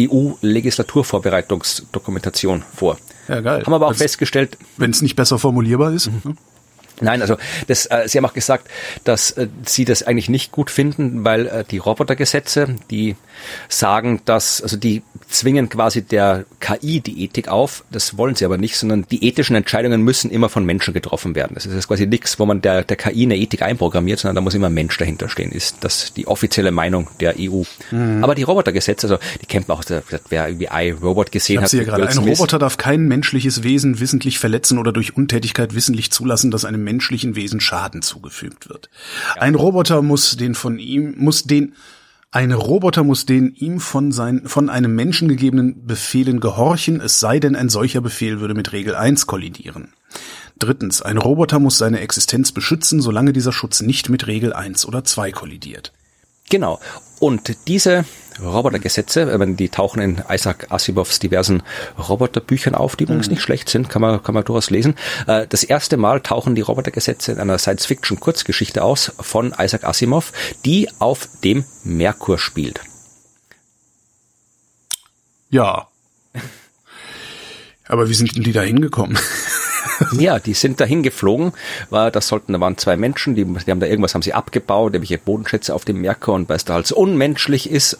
EU-Legislaturvorbereitungsdokumentation vor. Ja, geil. Haben aber auch festgestellt, wenn es nicht besser formulierbar ist. Ne? Nein, also Sie haben auch gesagt, dass Sie das eigentlich nicht gut finden, weil die Robotergesetze, die sagen, die zwingen quasi der KI die Ethik auf. Das wollen sie aber nicht, sondern die ethischen Entscheidungen müssen immer von Menschen getroffen werden. Das ist jetzt quasi nichts, wo man der KI eine Ethik einprogrammiert, sondern da muss immer ein Mensch dahinter stehen. Ist das die offizielle Meinung der EU? Aber die Robotergesetze, also die kennt man auch, wer irgendwie iRobot gesehen hat. Ein Roboter darf kein menschliches Wesen wissentlich verletzen oder durch Untätigkeit wissentlich zulassen, dass einem menschlichen Wesen Schaden zugefügt wird. Ja. Ein Roboter muss den von einem Menschen gegebenen Befehlen gehorchen, es sei denn, ein solcher Befehl würde mit Regel 1 kollidieren. Drittens, ein Roboter muss seine Existenz beschützen, solange dieser Schutz nicht mit Regel 1 oder 2 kollidiert. Genau. Und diese Robotergesetze, die tauchen in Isaac Asimovs diversen Roboterbüchern auf, die übrigens nicht schlecht sind, kann man durchaus lesen. Das erste Mal tauchen die Robotergesetze in einer Science-Fiction-Kurzgeschichte aus von Isaac Asimov, die auf dem Merkur spielt. Ja. Aber wie sind denn die da hingekommen? Ja, die sind dahin geflogen, da waren 2 Menschen, die haben da irgendwas haben sie abgebaut, irgendwelche Bodenschätze auf dem Merkur und weil es da halt so unmenschlich ist,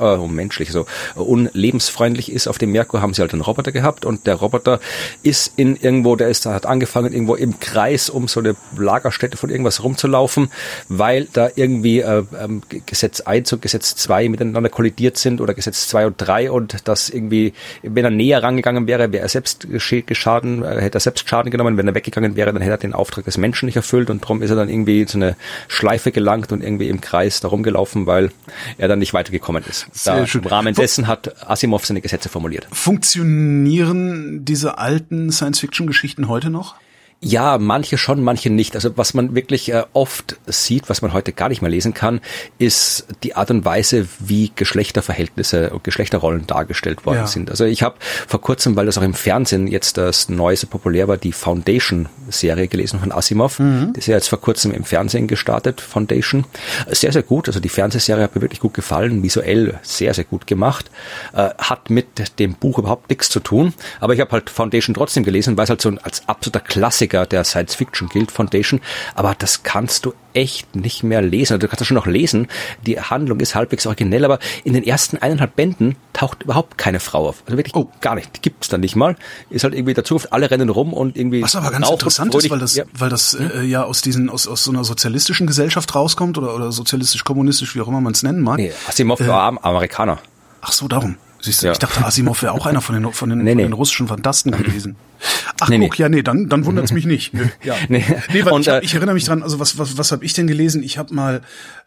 unlebensfreundlich ist auf dem Merkur, haben sie halt einen Roboter gehabt und der Roboter ist hat angefangen irgendwo im Kreis um so eine Lagerstätte von irgendwas rumzulaufen, weil da irgendwie Gesetz 1 und Gesetz 2 miteinander kollidiert sind oder Gesetz 2 und 3 und das irgendwie, wenn er näher rangegangen wäre, hätte er selbst Schaden genommen, wenn er weggegangen wäre, dann hätte er den Auftrag des Menschen nicht erfüllt und darum ist er dann irgendwie zu einer Schleife gelangt und irgendwie im Kreis da rumgelaufen, weil er dann nicht weitergekommen ist. Im Rahmen dessen hat Asimov seine Gesetze formuliert. Funktionieren diese alten Science-Fiction-Geschichten heute noch? Ja, manche schon, manche nicht. Also was man wirklich oft sieht, was man heute gar nicht mehr lesen kann, ist die Art und Weise, wie Geschlechterverhältnisse und Geschlechterrollen dargestellt worden sind. Also ich habe vor kurzem, weil das auch im Fernsehen jetzt das Neueste populär war, die Foundation-Serie gelesen von Asimov. Die ist ja jetzt vor kurzem im Fernsehen gestartet, Foundation. Sehr, sehr gut. Also die Fernsehserie hat mir wirklich gut gefallen, visuell sehr, sehr gut gemacht. Hat mit dem Buch überhaupt nichts zu tun. Aber ich habe halt Foundation trotzdem gelesen, weil es halt so als absoluter Klassiker der Science Fiction gilt, Foundation, aber das kannst du echt nicht mehr lesen. Du kannst das schon noch lesen, die Handlung ist halbwegs originell, aber in den ersten 1,5 Bänden taucht überhaupt keine Frau auf. Also wirklich gar nicht, die gibt's dann nicht mal. Ist halt irgendwie dazu, alle rennen rum und irgendwie... Was aber ganz interessant ist, weil das aus so einer sozialistischen Gesellschaft rauskommt oder sozialistisch-kommunistisch, wie auch immer man es nennen mag. Nee, Asimov war Amerikaner. Ach so, darum. Siehst du, ich dachte, Asimov wäre auch einer von den russischen Fantasten gewesen. Ach, guck, dann wundert's mich nicht. Ja. Weil ich erinnere mich dran, also was habe ich denn gelesen? Ich habe mal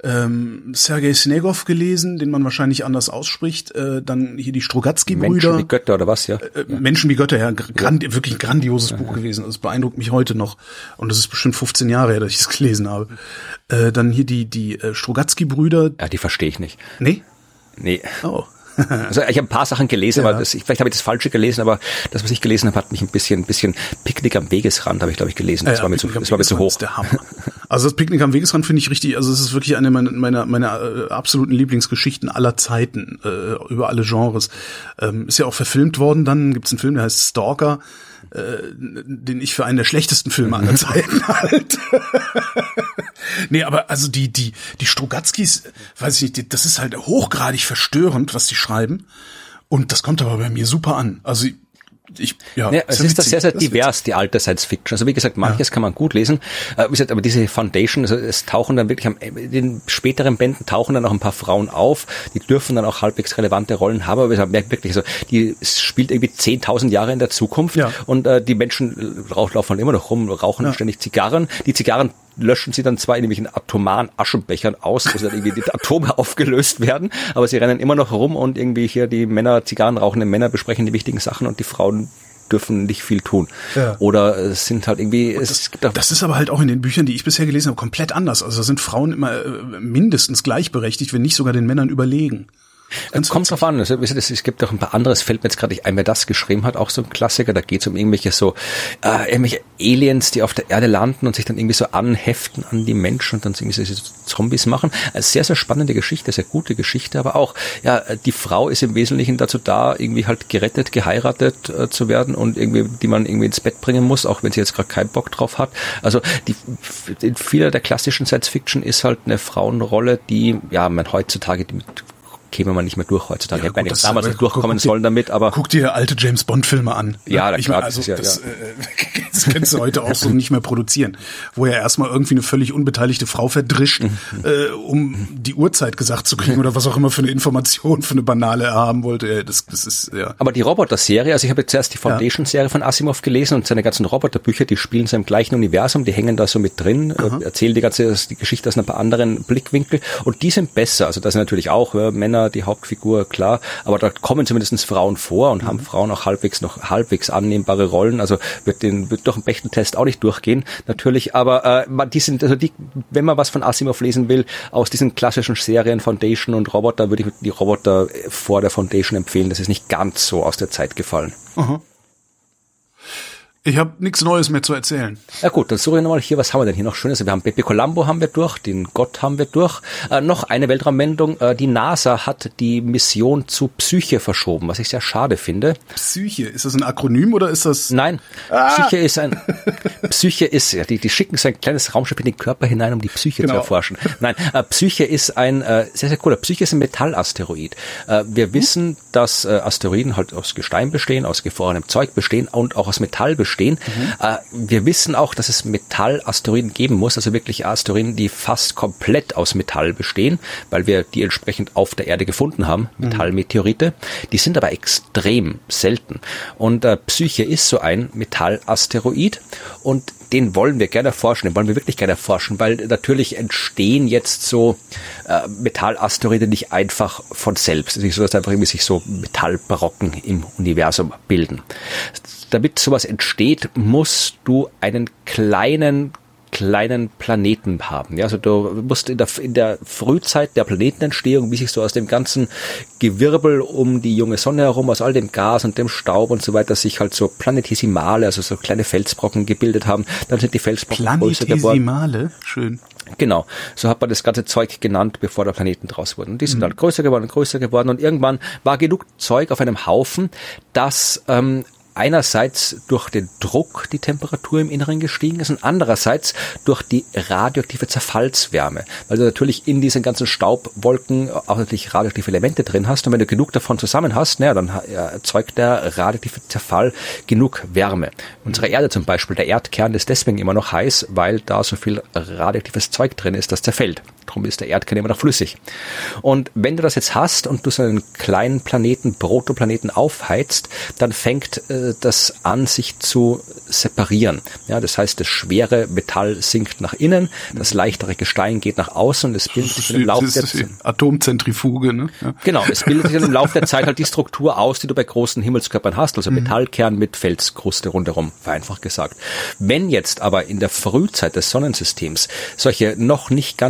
Sergei Snegov gelesen, den man wahrscheinlich anders ausspricht. Dann hier die Strugatsky-Brüder. Menschen wie Götter oder was, ja? Menschen wie Götter, ja. Wirklich ein grandioses Buch gewesen. Das beeindruckt mich heute noch. Und das ist bestimmt 15 Jahre her, dass ich es gelesen habe. Dann hier die Strugatsky-Brüder. Ja, die verstehe ich nicht. Nee? Nee. Oh. Also ich habe ein paar Sachen gelesen, aber vielleicht habe ich das Falsche gelesen, aber das, was ich gelesen habe, hat mich ein bisschen Picknick am Wegesrand, habe ich, glaube ich, gelesen. Das war mir zu hoch. Ist der Hammer. Also das Picknick am Wegesrand finde ich richtig, also es ist wirklich eine meiner absoluten Lieblingsgeschichten aller Zeiten, über alle Genres. Ist ja auch verfilmt worden, dann gibt's einen Film, der heißt Stalker, den ich für einen der schlechtesten Filme aller Zeiten halte. Nee, aber also die Strugatzkis, weiß ich nicht, das ist halt hochgradig verstörend, was die schreiben. Und das kommt aber bei mir super an. Also es ist das sehr divers, die alte Science Fiction. Also wie gesagt, manches kann man gut lesen. Wie gesagt, aber diese Foundation, also es tauchen dann wirklich, in den späteren Bänden tauchen dann auch ein paar Frauen auf, die dürfen dann auch halbwegs relevante Rollen haben, aber man merkt wirklich, also es spielt irgendwie 10.000 Jahre in der Zukunft und die Menschen laufen immer noch rum, rauchen ständig Zigarren. Die Zigarren löschen sie dann zwar in irgendwelchen atomaren Aschenbechern aus, wo dann irgendwie die Atome aufgelöst werden, aber sie rennen immer noch rum und irgendwie hier die Männer, Zigarren rauchenden Männer besprechen die wichtigen Sachen und die Frauen dürfen nicht viel tun. Ja. Oder es sind halt irgendwie... Das ist aber halt auch in den Büchern, die ich bisher gelesen habe, komplett anders. Also da sind Frauen immer mindestens gleichberechtigt, wenn nicht sogar den Männern überlegen. Kommt drauf an. Es gibt auch ein paar andere, es fällt mir jetzt gerade nicht ein, wer das geschrieben hat, auch so ein Klassiker, da geht es um irgendwelche Aliens, die auf der Erde landen und sich dann irgendwie so anheften an die Menschen und dann irgendwie so Zombies machen. Also sehr, sehr spannende Geschichte, sehr gute Geschichte, aber auch, die Frau ist im Wesentlichen dazu da, irgendwie halt gerettet, geheiratet zu werden und irgendwie, die man irgendwie ins Bett bringen muss, auch wenn sie jetzt gerade keinen Bock drauf hat. Also in vieler der klassischen Science-Fiction ist halt eine Frauenrolle, die, man heutzutage käme man nicht mehr durch heutzutage. Ja, hätte man damals nicht durchkommen sollen damit, aber... Guck dir alte James-Bond-Filme an. Ja, ich meine, also das kannst du heute auch so nicht mehr produzieren. Wo er erstmal irgendwie eine völlig unbeteiligte Frau verdrischt, um die Uhrzeit gesagt zu kriegen oder was auch immer für eine Information, für eine banale er haben wollte. Das ist, ja. Aber die Roboter-Serie, also ich habe jetzt zuerst die Foundation-Serie von Asimov gelesen und seine ganzen Roboterbücher, die spielen so im gleichen Universum, die hängen da so mit drin, erzählen die Geschichte aus ein paar anderen Blickwinkel und die sind besser. Also da sind natürlich auch Männer die Hauptfigur, klar, aber da kommen zumindest Frauen vor und haben Frauen auch halbwegs annehmbare Rollen, also wird durch den Bechteltest auch nicht durchgehen, natürlich, aber wenn man was von Asimov lesen will, aus diesen klassischen Serien Foundation und Roboter, würde ich die Roboter vor der Foundation empfehlen, das ist nicht ganz so aus der Zeit gefallen. Aha. Ich habe nichts Neues mehr zu erzählen. Ja gut, dann suche ich nochmal hier, was haben wir denn hier noch Schönes? Wir haben Bepi Colombo haben wir durch, den Gott haben wir durch. Noch eine Weltraummeldung, die NASA hat die Mission zu Psyche verschoben, was ich sehr schade finde. Psyche, ist das ein Akronym oder ist das... Nein, Psyche ist, die schicken so ein kleines Raumschiff in den Körper hinein, um die Psyche zu erforschen. Nein, Psyche ist ein sehr, sehr cooler, Psyche ist ein Metallasteroid. Wir wissen, dass Asteroiden halt aus Gestein bestehen, aus gefrorenem Zeug bestehen und auch aus Metall bestehen. Wir wissen auch, dass es Metallasteroiden geben muss, also wirklich Asteroiden, die fast komplett aus Metall bestehen, weil wir die entsprechend auf der Erde gefunden haben, Metallmeteorite. Die sind aber extrem selten. Und Psyche ist so ein Metallasteroid und den wollen wir gerne erforschen, den wollen wir wirklich gerne erforschen, weil natürlich entstehen jetzt so Metallasteroide nicht einfach von selbst. Es ist nicht so, dass einfach irgendwie sich so Metallbrocken im Universum bilden. Damit sowas entsteht, musst du einen kleinen Planeten haben. Ja, also du musst in der Frühzeit der Planetenentstehung, wie sich so aus dem ganzen Gewirbel um die junge Sonne herum, aus all dem Gas und dem Staub und so weiter, sich halt so Planetesimale, also so kleine Felsbrocken gebildet haben. Dann sind die Felsbrocken größer geworden. Planetesimale? Schön. Genau, so hat man das ganze Zeug genannt, bevor da Planeten draus wurden. Und die sind dann größer geworden und irgendwann war genug Zeug auf einem Haufen, dass einerseits durch den Druck die Temperatur im Inneren gestiegen ist und andererseits durch die radioaktive Zerfallswärme, weil du natürlich in diesen ganzen Staubwolken auch natürlich radioaktive Elemente drin hast und wenn du genug davon zusammen hast, dann erzeugt der radioaktive Zerfall genug Wärme. Unsere Erde zum Beispiel, der Erdkern ist deswegen immer noch heiß, weil da so viel radioaktives Zeug drin ist, das zerfällt. Darum ist der Erdkern immer noch flüssig. Und wenn du das jetzt hast und du so einen kleinen Planeten, Protoplaneten aufheizt, dann fängt das an, sich zu separieren. Ja, das heißt, das schwere Metall sinkt nach innen, das leichtere Gestein geht nach außen und es bildet sich im Laufe der Zeit. Atomzentrifuge, ne? Ja. Genau, es bildet sich im Laufe der Zeit halt die Struktur aus, die du bei großen Himmelskörpern hast, also Metallkern mit Felskruste rundherum, vereinfacht gesagt. Wenn jetzt aber in der Frühzeit des Sonnensystems solche noch nicht ganz fertig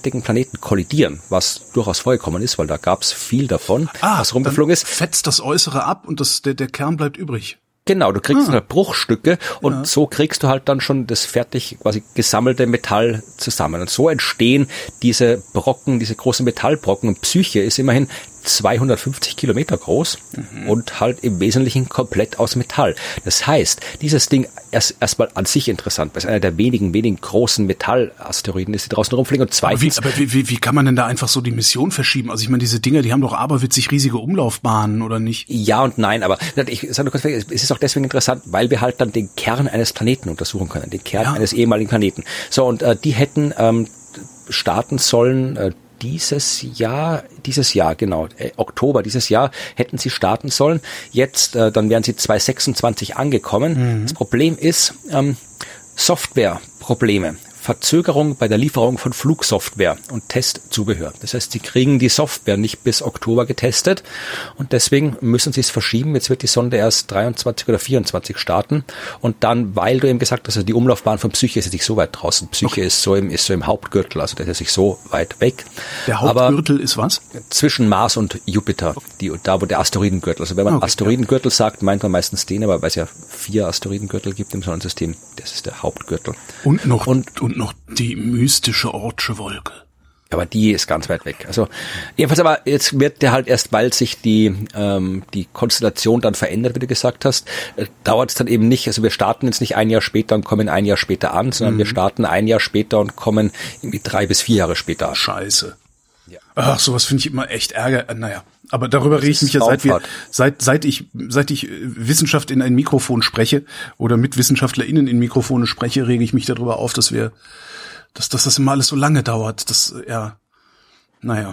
fertigen Planeten kollidieren, was durchaus vorgekommen ist, weil da gab's viel davon, was rumgeflogen ist. Fetzt das Äußere ab und der Kern bleibt übrig. Genau, du kriegst halt Bruchstücke und so kriegst du halt dann schon das fertig quasi gesammelte Metall zusammen. Und so entstehen diese Brocken, diese großen Metallbrocken. Und Psyche ist immerhin 250 Kilometer groß und halt im Wesentlichen komplett aus Metall. Das heißt, dieses Ding erstmal an sich interessant, weil es einer der wenigen großen Metallasteroiden ist, die draußen rumfliegen. Und zweitens, aber wie kann man denn da einfach so die Mission verschieben? Also ich meine, diese Dinger, die haben doch aberwitzig riesige Umlaufbahnen, oder nicht? Ja und nein, aber ich sage nur kurz, es ist auch deswegen interessant, weil wir halt dann den Kern eines Planeten untersuchen können, den Kern eines ehemaligen Planeten. So, und die hätten starten sollen dieses Jahr, genau, Oktober dieses Jahr hätten sie starten sollen. Jetzt, dann wären sie 2026 angekommen. Das Problem ist Softwareprobleme. Verzögerung bei der Lieferung von Flugsoftware und Testzubehör. Das heißt, sie kriegen die Software nicht bis Oktober getestet und deswegen müssen sie es verschieben. Jetzt wird die Sonde erst 23 oder 24 starten und dann, weil du eben gesagt hast, also die Umlaufbahn von Psyche ist jetzt nicht so weit draußen. Psyche ist so im Hauptgürtel, also der ist nicht so weit weg. Der Hauptgürtel ist was? Zwischen Mars und Jupiter, da wo der Asteroidengürtel. Also wenn man Asteroidengürtel sagt, meint man meistens den, aber weil es ja 4 Asteroidengürtel gibt im Sonnensystem, das ist der Hauptgürtel. Und noch die mystische Ortsche Wolke. Aber die ist ganz weit weg. Also jedenfalls, aber jetzt wird der halt erst, weil sich die Konstellation dann verändert, wie du gesagt hast, dauert es dann eben nicht. Also wir starten jetzt nicht ein Jahr später und kommen ein Jahr später an, sondern wir starten ein Jahr später und kommen irgendwie 3 bis 4 Jahre später an. Scheiße. Ja. Ach, sowas finde ich immer echt Ärger. Naja, aber darüber rege ich mich ja seit ich Wissenschaft in ein Mikrofon spreche oder mit WissenschaftlerInnen in Mikrofone spreche, rege ich mich darüber auf, dass das immer alles so lange dauert. Naja.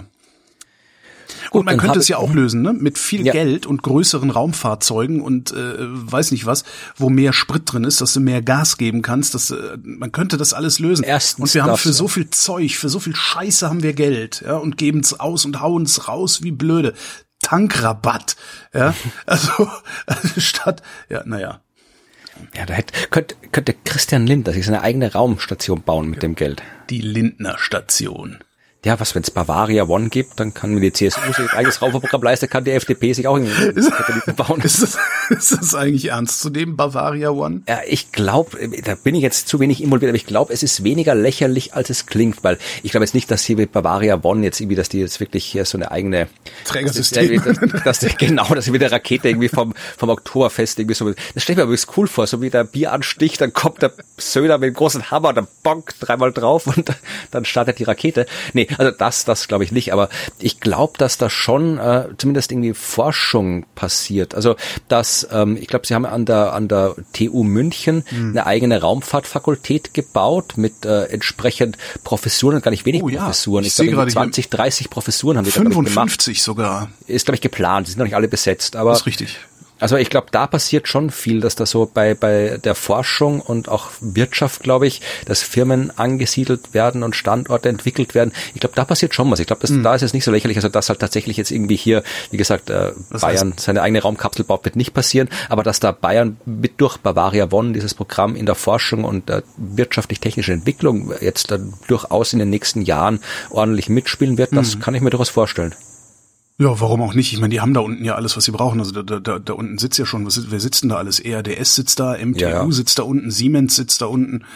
Gut, und man könnte es ja auch lösen, ne? Mit viel Geld und größeren Raumfahrzeugen und weiß nicht was, wo mehr Sprit drin ist, dass du mehr Gas geben kannst. Man könnte das alles lösen. Erstens und wir haben für so viel Zeug, für so viel Scheiße haben wir Geld, ja, und geben es aus und hauen es raus wie blöde. Tankrabatt, ja, also statt, naja. Ja, da könnte Christian Lindner sich seine eigene Raumstation bauen mit dem Geld. Die Lindner Station. Ja, wenn es Bavaria One gibt, dann kann mir die CSU sich ein eigenes Raumfahrprogramm leisten, kann die FDP sich auch einen Satelliten bauen. Ist das eigentlich ernst zu nehmen, Bavaria One? Ja, ich glaube, da bin ich jetzt zu wenig involviert, aber ich glaube, es ist weniger lächerlich, als es klingt, weil ich glaube jetzt nicht, dass hier mit Bavaria One dass die jetzt wirklich hier so eine eigene Trägersystem, dass sie wie der Rakete irgendwie vom Oktoberfest irgendwie so, das stelle ich mir übrigens cool vor, so wie der Bieranstich, dann kommt der Söder mit einem großen Hammer, dann bonk, 3-mal drauf und dann startet die Rakete. Nee, also das glaube ich nicht, aber ich glaube, dass da schon zumindest irgendwie Forschung passiert. Also dass ich glaube, sie haben an der TU München eine eigene Raumfahrtfakultät gebaut mit entsprechend Professuren, gar nicht wenig Professuren. Ich glaube 20, 30 Professuren haben die 55 sogar. Ist glaube ich geplant, die sind noch nicht alle besetzt, aber das ist richtig. Also ich glaube, da passiert schon viel, dass da so bei der Forschung und auch Wirtschaft, glaube ich, dass Firmen angesiedelt werden und Standorte entwickelt werden. Ich glaube, da passiert schon was. Ich glaube, da ist es nicht so lächerlich, also dass halt tatsächlich jetzt irgendwie hier, wie gesagt, Bayern seine eigene Raumkapsel baut, wird nicht passieren, aber dass da Bayern durch Bavaria One dieses Programm in der Forschung und wirtschaftlich-technischen Entwicklung jetzt dann durchaus in den nächsten Jahren ordentlich mitspielen wird, das kann ich mir durchaus vorstellen. Ja, warum auch nicht? Ich meine, die haben da unten ja alles, was sie brauchen. Also da unten sitzt ja schon, wer sitzt denn da alles? ERDS sitzt da, MTU sitzt da unten, Siemens sitzt da unten.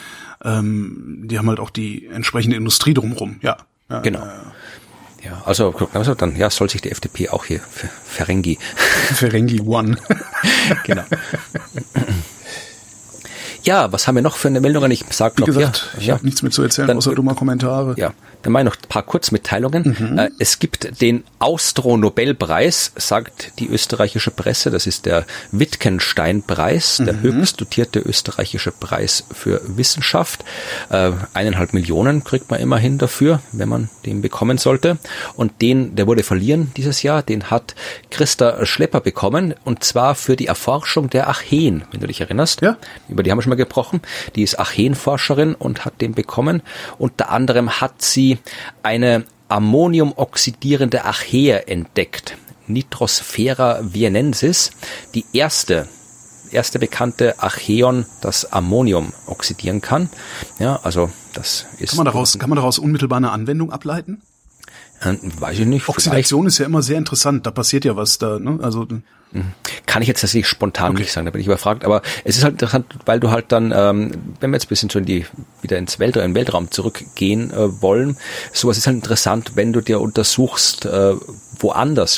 Die haben halt auch die entsprechende Industrie drumherum. Ja. Genau. Ja, also dann soll sich die FDP auch hier Ferengi One. Genau. Ja, was haben wir noch für eine Meldung? Ich sag noch, ich habe nichts mehr zu erzählen, außer dummer Kommentare. Ja, dann mache ich noch ein paar Kurzmitteilungen. Es gibt den Austro-Nobelpreis, sagt die österreichische Presse. Das ist der Wittgenstein-Preis, der höchst dotierte österreichische Preis für Wissenschaft. 1,5 Millionen kriegt man immerhin dafür, wenn man den bekommen sollte. Und der wurde verliehen dieses Jahr. Den hat Christa Schlepper bekommen. Und zwar für die Erforschung der Archeen, wenn du dich erinnerst. Ja. Über die haben wir schon mal gesprochen. Die ist Archeenforscherin und hat den bekommen. Unter anderem hat sie eine ammoniumoxidierende Archee entdeckt. Nitrosphera vienensis. Die erste bekannte Archeon, das Ammonium oxidieren kann. Ja, also das ist. Kann man daraus unmittelbar eine Anwendung ableiten? Weiß ich nicht. Oxidation ist ja immer sehr interessant, da passiert ja was da, ne? Also kann ich jetzt tatsächlich spontan nicht sagen, da bin ich überfragt, aber es ist halt interessant, weil du halt dann, wenn wir jetzt ein bisschen so wieder ins Weltraum zurückgehen wollen, sowas ist halt interessant, wenn du dir untersuchst, wo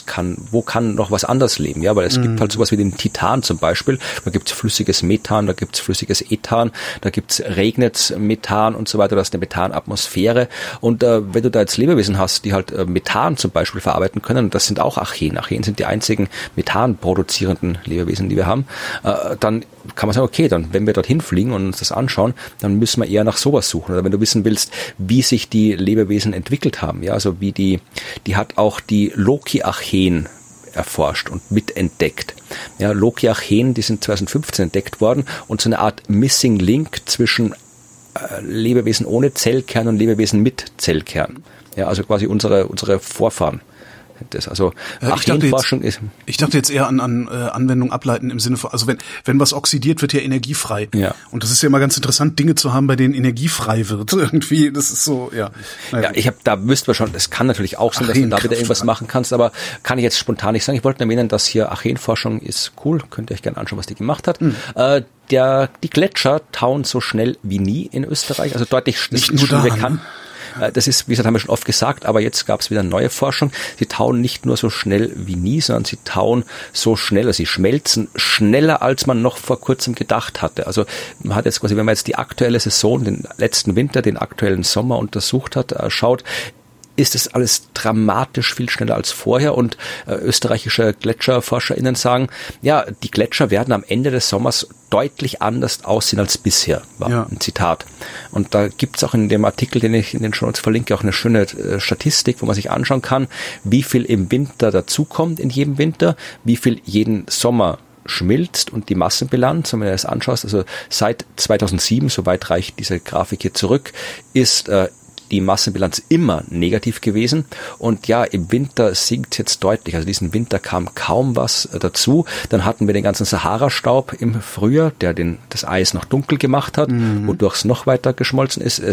kann noch was anderes leben, ja, weil es gibt halt sowas wie den Titan zum Beispiel, da gibt's flüssiges Methan, da gibt's flüssiges Ethan, da regnet's Methan und so weiter, da ist eine Methanatmosphäre und wenn du da jetzt Lebewesen hast, die halt Methan zum Beispiel verarbeiten können, das sind auch Archeen. Archeen sind die einzigen Methan produzierenden Lebewesen, die wir haben, dann kann man sagen, okay, dann wenn wir dorthin fliegen und uns das anschauen, dann müssen wir eher nach sowas suchen. Oder wenn du wissen willst, wie sich die Lebewesen entwickelt haben, ja, also wie die hat auch die Loki-Archeen erforscht und mitentdeckt. Ja, Loki-Archeen, die sind 2015 entdeckt worden und so eine Art Missing Link zwischen Lebewesen ohne Zellkern und Lebewesen mit Zellkern. Ja, also quasi unsere Vorfahren. Also Archeenforschung ist. Ich dachte jetzt eher an Anwendung ableiten im Sinne von, also wenn was oxidiert, wird ja energiefrei. Ja. Und das ist ja immer ganz interessant, Dinge zu haben, bei denen energiefrei wird. Irgendwie, das ist so, ja. Naja. Ja, da wüssten wir schon, es kann natürlich auch sein, dass du da wieder irgendwas machen kannst, aber kann ich jetzt spontan nicht sagen. Ich wollte nur erwähnen, dass hier Archeenforschung ist cool, könnt ihr euch gerne anschauen, was die gemacht hat. Die Gletscher tauen so schnell wie nie in Österreich, also deutlich nicht nur da, bekannt. Das ist, wie gesagt, haben wir schon oft gesagt, aber jetzt gab es wieder neue Forschung. Sie tauen nicht nur so schnell wie nie, sondern sie tauen so schneller, sie schmelzen schneller, als man noch vor kurzem gedacht hatte. Also man hat jetzt quasi, wenn man jetzt die aktuelle Saison, den letzten Winter, den aktuellen Sommer untersucht hat, schaut, ist es alles dramatisch viel schneller als vorher und österreichische GletscherforscherInnen sagen, ja, die Gletscher werden am Ende des Sommers deutlich anders aussehen als bisher, war ein Zitat. Und da gibt's auch in dem Artikel, den ich in den Shownotes verlinke, auch eine schöne Statistik, wo man sich anschauen kann, wie viel im Winter dazukommt in jedem Winter, wie viel jeden Sommer schmilzt und die Massenbilanz, wenn du das anschaust, also seit 2007, soweit reicht diese Grafik hier zurück, ist die Massenbilanz immer negativ gewesen und ja, im Winter sinkt jetzt deutlich, also diesen Winter kam kaum was dazu, dann hatten wir den ganzen Sahara-Staub im Frühjahr, der das Eis noch dunkel gemacht hat, wodurch es noch weiter geschmolzen ist.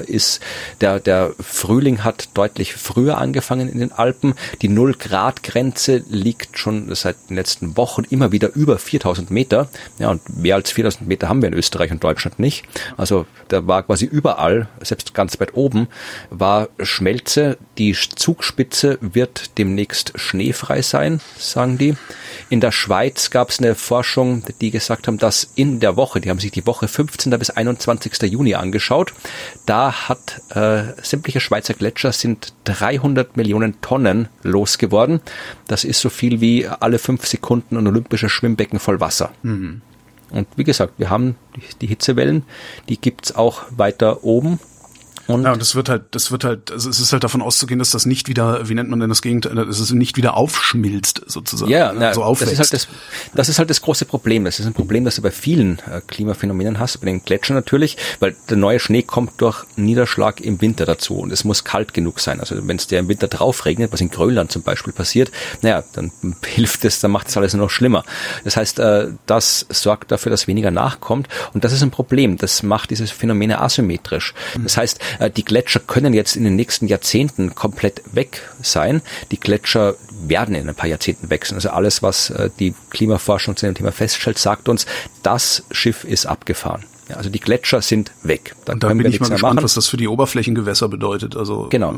Der Frühling hat deutlich früher angefangen in den Alpen, die 0-Grad-Grenze liegt schon seit den letzten Wochen immer wieder über 4000 Meter, ja, und mehr als 4000 Meter haben wir in Österreich und Deutschland nicht, also da war quasi überall, selbst ganz weit oben, war Schmelze. Die Zugspitze wird demnächst schneefrei sein, sagen die. In der Schweiz gab es eine Forschung, die gesagt haben, dass in der Woche, die haben sich die Woche 15. bis 21. Juni angeschaut, da hat sämtliche Schweizer Gletscher sind 300 Millionen Tonnen losgeworden. Das ist so viel wie alle 5 Sekunden ein olympisches Schwimmbecken voll Wasser. Und wie gesagt, wir haben die Hitzewellen, die gibt's auch weiter oben. Und das wird halt, also es ist halt davon auszugehen, dass das nicht wieder, wie nennt man denn das Gegenteil, dass es nicht wieder aufschmilzt, sozusagen. Ja, so aufwächst. Das ist halt das große Problem. Das ist ein Problem, das du bei vielen Klimaphänomenen hast, bei den Gletschern natürlich, weil der neue Schnee kommt durch Niederschlag im Winter dazu und es muss kalt genug sein. Also wenn es dir im Winter drauf regnet, was in Grönland zum Beispiel passiert, dann hilft es, dann macht es alles nur noch schlimmer. Das heißt, das sorgt dafür, dass weniger nachkommt und das ist ein Problem. Das macht diese Phänomene asymmetrisch. Das heißt, die Gletscher können jetzt in den nächsten Jahrzehnten komplett weg sein. Die Gletscher werden in ein paar Jahrzehnten weg sein. Also alles, was die Klimaforschung zu dem Thema feststellt, sagt uns, das Schiff ist abgefahren. Ja, also die Gletscher sind weg. Und da bin ich mal gespannt, was das für die Oberflächengewässer bedeutet. Also genau.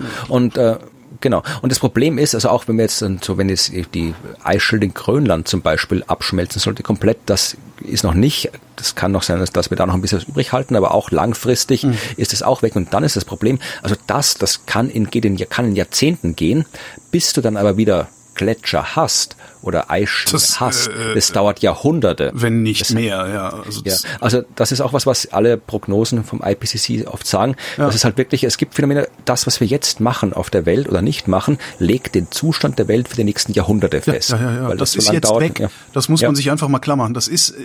Genau. Und das Problem ist, also auch wenn wir jetzt wenn jetzt die Eisschilde in Grönland zum Beispiel abschmelzen sollte komplett, das ist noch nicht, das kann noch sein, dass wir da noch ein bisschen übrig halten, aber auch langfristig ist es auch weg und dann ist das Problem, also das kann in Jahrzehnten gehen, bis du dann aber wieder Gletscher hast oder Eisschnee hast, das dauert Jahrhunderte. Wenn nicht mehr, ja. Also das ist auch was alle Prognosen vom IPCC oft sagen. Ja. Das ist halt wirklich, es gibt Phänomene, das, was wir jetzt machen auf der Welt oder nicht machen, legt den Zustand der Welt für die nächsten Jahrhunderte fest. Ja. Weil das ist jetzt dauert, weg. Ja. Das muss man sich einfach mal klammern. Das ist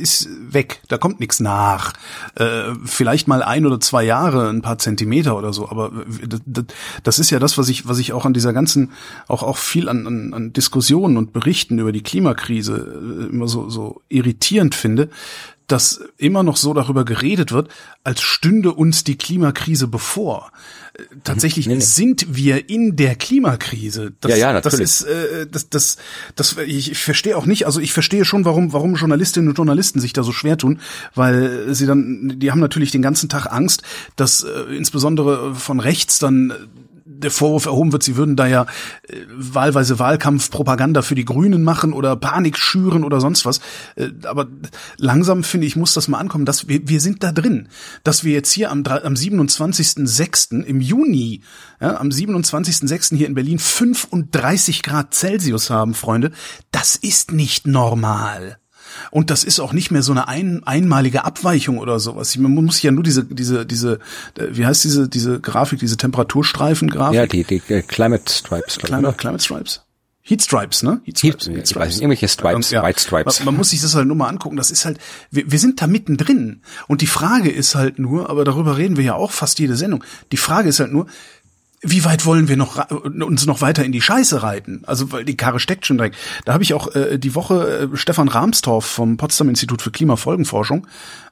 weg. Da kommt nichts nach. Vielleicht mal 1 oder 2 Jahre, ein paar Zentimeter oder so. Aber das ist ja das, was ich auch an dieser ganzen, auch viel an Diskussionen und Berichten Berichten über die Klimakrise immer so irritierend finde, dass immer noch so darüber geredet wird, als stünde uns die Klimakrise bevor. Tatsächlich sind wir in der Klimakrise. Natürlich. Ich verstehe auch nicht, also ich verstehe schon, warum Journalistinnen und Journalisten sich da so schwer tun, weil die haben natürlich den ganzen Tag Angst, dass insbesondere von rechts dann der Vorwurf erhoben wird, sie würden da ja wahlweise Wahlkampfpropaganda für die Grünen machen oder Panik schüren oder sonst was. Aber langsam, finde ich, muss das mal ankommen, dass wir sind da drin. Dass wir jetzt hier am 27.06. im Juni, am 27.06. hier in Berlin 35 Grad Celsius haben, Freunde, das ist nicht normal. Und das ist auch nicht mehr so eine einmalige Abweichung oder sowas. Man muss ja nur diese, wie heißt diese Grafik, diese Temperaturstreifen-Grafik? Ja, die Climate Stripes. Climate Stripes? Heat Stripes, ne? Heat Stripes. Irgendwelche Stripes, ja. White Stripes. Man muss sich das halt nur mal angucken. Das ist halt, wir sind da mittendrin. Und die Frage ist halt nur, aber darüber reden wir ja auch fast jede Sendung. Die Frage ist halt nur, wie weit wollen wir uns noch weiter in die Scheiße reiten? Also, weil die Karre steckt schon direkt. Da habe ich auch die Woche Stefan Rahmstorff vom Potsdam Institut für Klimafolgenforschung.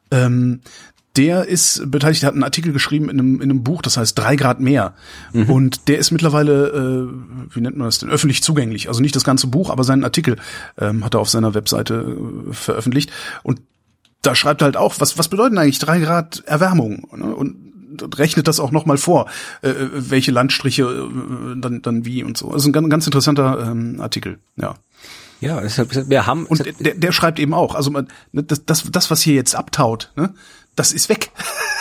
Der ist beteiligt, der hat einen Artikel geschrieben in einem Buch, das heißt 3 Grad mehr. Und der ist mittlerweile, wie nennt man das denn, öffentlich zugänglich. Also nicht das ganze Buch, aber seinen Artikel hat er auf seiner Webseite veröffentlicht. Und da schreibt er halt auch, was bedeuten eigentlich 3 Grad Erwärmung? Ne? Und rechnet das auch nochmal vor, welche Landstriche dann wie und so. Also ein ganz interessanter Artikel, ja. Ja, wir haben... Und der schreibt eben auch, also das, was hier jetzt abtaut, ne, das ist weg.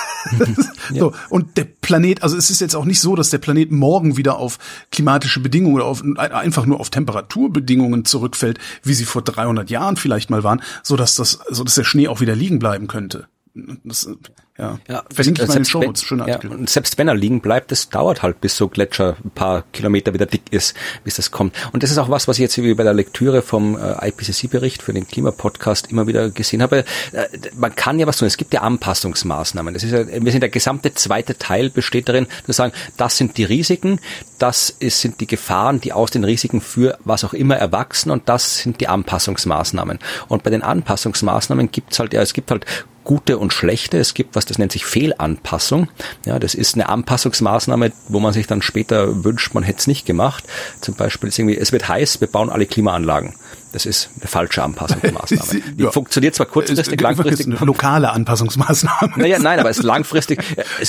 So, und der Planet, also es ist jetzt auch nicht so, dass der Planet morgen wieder auf klimatische Bedingungen oder einfach nur auf Temperaturbedingungen zurückfällt, wie sie vor 300 Jahren vielleicht mal waren, so dass der Schnee auch wieder liegen bleiben könnte. Das, verlinke ich mal in den Shownotes, schöner Artikel. Und selbst wenn er liegen bleibt, das dauert halt, bis so Gletscher ein paar Kilometer wieder dick ist, bis das kommt. Und das ist auch was ich jetzt bei der Lektüre vom IPCC-Bericht für den Klimapodcast immer wieder gesehen habe. Man kann ja was tun. Es gibt ja Anpassungsmaßnahmen. Das ist ja, der gesamte zweite Teil besteht darin, zu sagen, das sind die Risiken, sind die Gefahren, die aus den Risiken für was auch immer erwachsen, und das sind die Anpassungsmaßnahmen. Und bei den Anpassungsmaßnahmen gibt es gibt halt gute und schlechte. Es gibt was, das nennt sich Fehlanpassung. Ja, das ist eine Anpassungsmaßnahme, wo man sich dann später wünscht, man hätte es nicht gemacht. Zum Beispiel ist irgendwie, es wird heiß, wir bauen alle Klimaanlagen. Das ist eine falsche Anpassungsmaßnahme. Die funktioniert zwar kurzfristig, langfristig. Eine lokale Anpassungsmaßnahme. Nein, aber es ist langfristig.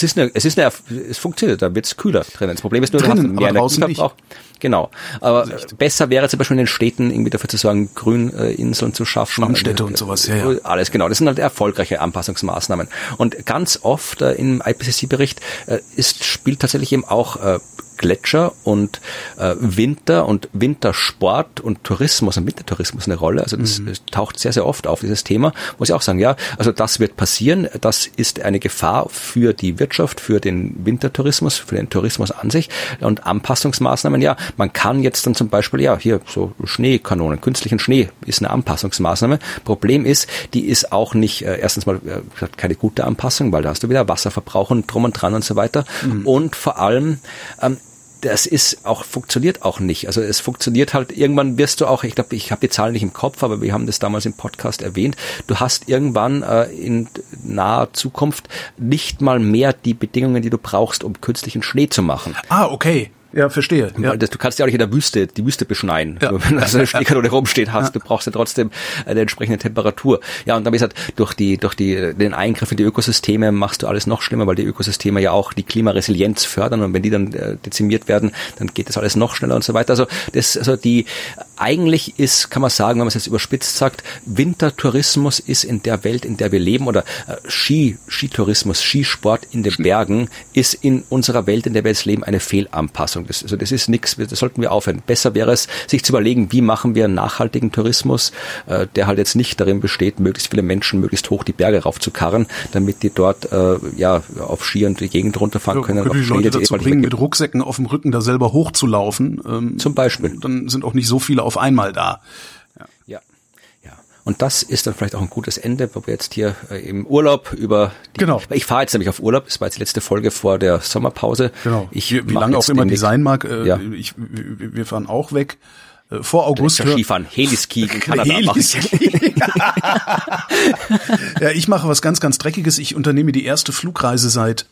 Es funktioniert, da wird es kühler drinnen. Das Problem ist nur, drinnen, du hast mehr Energieverbrauch. Genau. Aber besser wäre zum Beispiel in den Städten irgendwie dafür zu sorgen, Grüninseln zu schaffen. Schwammstädte und sowas, ja. Alles, genau. Das sind halt erfolgreiche Anpassungsmaßnahmen. Und ganz oft im IPCC-Bericht spielt tatsächlich eben auch Gletscher und Winter und Wintersport und Tourismus und Wintertourismus eine Rolle. Also das taucht sehr, sehr oft auf, dieses Thema. Muss ich auch sagen, ja, also das wird passieren. Das ist eine Gefahr für die Wirtschaft, für den Wintertourismus, für den Tourismus an sich. Und Anpassungsmaßnahmen, ja, man kann jetzt dann zum Beispiel, ja, hier so Schneekanonen, künstlichen Schnee ist eine Anpassungsmaßnahme. Problem ist, die ist auch nicht, erstens mal keine gute Anpassung, weil da hast du wieder Wasserverbrauch und drum und dran und so weiter. Und vor allem, funktioniert auch nicht. Also es funktioniert halt, irgendwann wirst du auch, ich glaube, ich habe die Zahlen nicht im Kopf, aber wir haben das damals im Podcast erwähnt, du hast irgendwann in naher Zukunft nicht mal mehr die Bedingungen, die du brauchst, um künstlichen Schnee zu machen. Ah, okay. Ja, verstehe. Ja. Du kannst ja auch nicht in der Wüste die Wüste beschneien. Ja. Wenn du so eine Schneekanone rumsteht hast, du brauchst ja trotzdem eine entsprechende Temperatur. Ja, und dann, wie gesagt, durch den Eingriff in die Ökosysteme machst du alles noch schlimmer, weil die Ökosysteme ja auch die Klimaresilienz fördern, und wenn die dann dezimiert werden, dann geht das alles noch schneller und so weiter. Eigentlich kann man sagen, wenn man es jetzt überspitzt sagt, Wintertourismus ist in der Welt, in der wir leben, oder Skitourismus, Skisport in den Bergen ist in unserer Welt, in der wir jetzt leben, eine Fehlanpassung. Das ist nichts, das sollten wir aufhören. Besser wäre es, sich zu überlegen, wie machen wir einen nachhaltigen Tourismus, der halt jetzt nicht darin besteht, möglichst viele Menschen möglichst hoch die Berge raufzukarren, damit die dort auf Ski und die Gegend runterfahren können. Die Leute dazu bringen, mit Rucksäcken auf dem Rücken da selber hochzulaufen. Zum Beispiel. Dann sind auch nicht so viele auf einmal da. Ja. Und das ist dann vielleicht auch ein gutes Ende, wo wir jetzt hier im Urlaub Genau. Ich fahre jetzt nämlich auf Urlaub, das war jetzt die letzte Folge vor der Sommerpause. Genau. Wie lange auch immer die sein mag, wir fahren auch weg. Vor August. Skifahren, Heliski in Kanada. Heliski. Ja, ich mache was ganz, ganz Dreckiges. Ich unternehme die erste Flugreise seit,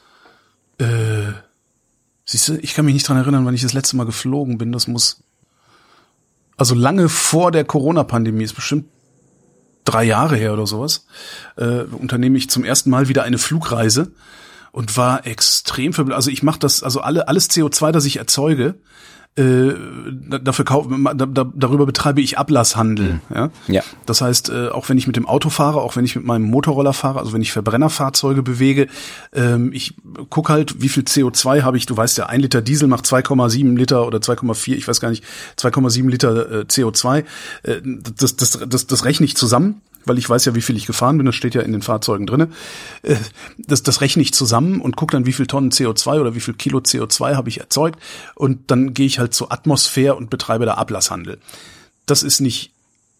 siehst du, ich kann mich nicht dran erinnern, wann ich das letzte Mal geflogen bin. Das muss, also lange vor der Corona-Pandemie, ist bestimmt 3 Jahre her oder sowas, unternehme ich zum ersten Mal wieder eine Flugreise und war extrem verblüfft. Also ich mache das, also alles CO2, das ich erzeuge, darüber betreibe ich Ablasshandel. Ja? Ja. Das heißt, auch wenn ich mit dem Auto fahre, auch wenn ich mit meinem Motorroller fahre, also wenn ich Verbrennerfahrzeuge bewege, ich guck halt, wie viel CO2 habe ich. Du weißt ja, 1 Liter Diesel macht 2,7 Liter oder 2,4, ich weiß gar nicht, 2,7 Liter CO2. Das rechne ich zusammen, weil ich weiß ja, wie viel ich gefahren bin, das steht ja in den Fahrzeugen drinne. Das rechne ich zusammen und gucke dann, wie viel Tonnen CO2 oder wie viel Kilo CO2 habe ich erzeugt, und dann gehe ich halt zur Atmosphäre und betreibe da Ablasshandel. Das ist nicht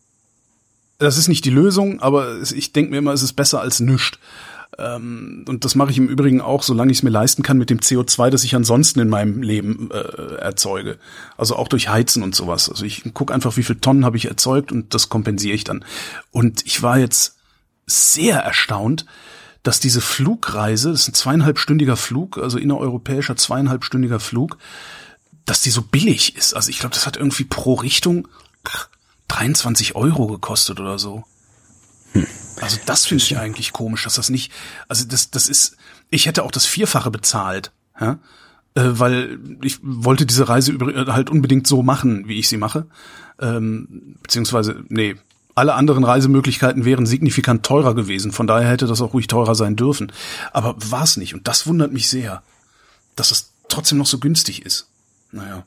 die Lösung, aber ich denke mir immer, es ist besser als nichts. Und das mache ich im Übrigen auch, solange ich es mir leisten kann, mit dem CO2, das ich ansonsten in meinem Leben erzeuge. Also auch durch Heizen und sowas. Also ich gucke einfach, wie viel Tonnen habe ich erzeugt, und das kompensiere ich dann. Und ich war jetzt sehr erstaunt, dass diese Flugreise, das ist ein 2,5-stündiger Flug, also innereuropäischer 2,5-stündiger Flug, dass die so billig ist. Also ich glaube, das hat irgendwie pro Richtung 23 € gekostet oder so. Also das finde ich eigentlich komisch, dass das nicht, also das ist, ich hätte auch das Vierfache bezahlt, ja, weil ich wollte diese Reise halt unbedingt so machen, wie ich sie mache, beziehungsweise, alle anderen Reisemöglichkeiten wären signifikant teurer gewesen, von daher hätte das auch ruhig teurer sein dürfen, aber war es nicht, und das wundert mich sehr, dass es trotzdem noch so günstig ist. Naja.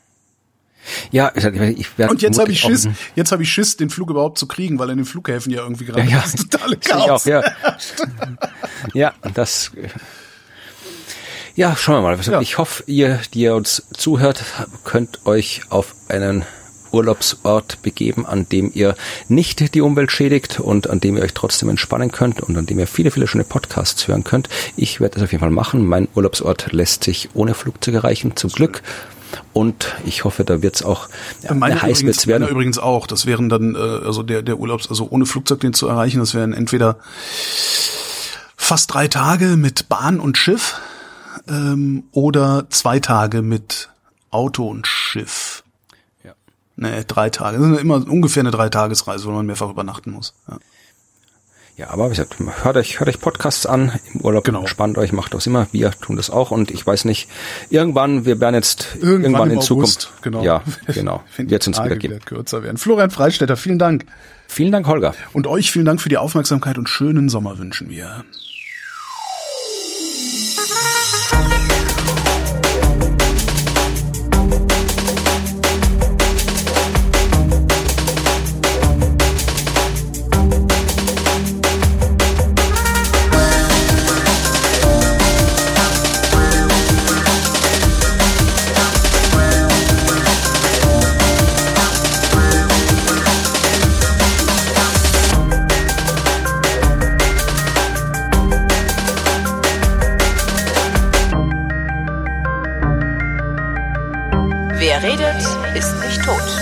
Ja, ich werde. Und jetzt habe ich Schiss, den Flug überhaupt zu kriegen, weil in den Flughäfen ja irgendwie gerade das totale Chaos. Ja, das. Ja, schauen wir mal. Ja. Ich hoffe, ihr, die ihr uns zuhört, könnt euch auf einen Urlaubsort begeben, an dem ihr nicht die Umwelt schädigt und an dem ihr euch trotzdem entspannen könnt und an dem ihr viele, viele schöne Podcasts hören könnt. Ich werde das auf jeden Fall machen. Mein Urlaubsort lässt sich ohne Flugzeug erreichen, zum Glück. Und ich hoffe, da wird's auch heiß wird's werden. Meine übrigens auch. Das wären dann also der Urlaubs, also ohne Flugzeug den zu erreichen, das wären entweder fast 3 Tage mit Bahn und Schiff oder 2 Tage mit Auto und Schiff. Ja. 3 Tage. Das ist immer ungefähr eine 3-Tagesreise, wo man mehrfach übernachten muss. Ja. Ja, aber wie gesagt, hört euch Podcasts an, im Urlaub, genau. Entspannt euch, macht das immer, wir tun das auch, und ich weiß nicht, wir werden jetzt irgendwann in Zukunft, genau. Ja, genau, wird es uns wieder geben. Kürzer werden. Florian Freistetter, vielen Dank. Vielen Dank, Holger. Und euch vielen Dank für die Aufmerksamkeit und schönen Sommer wünschen wir. Wer redet, ist nicht tot.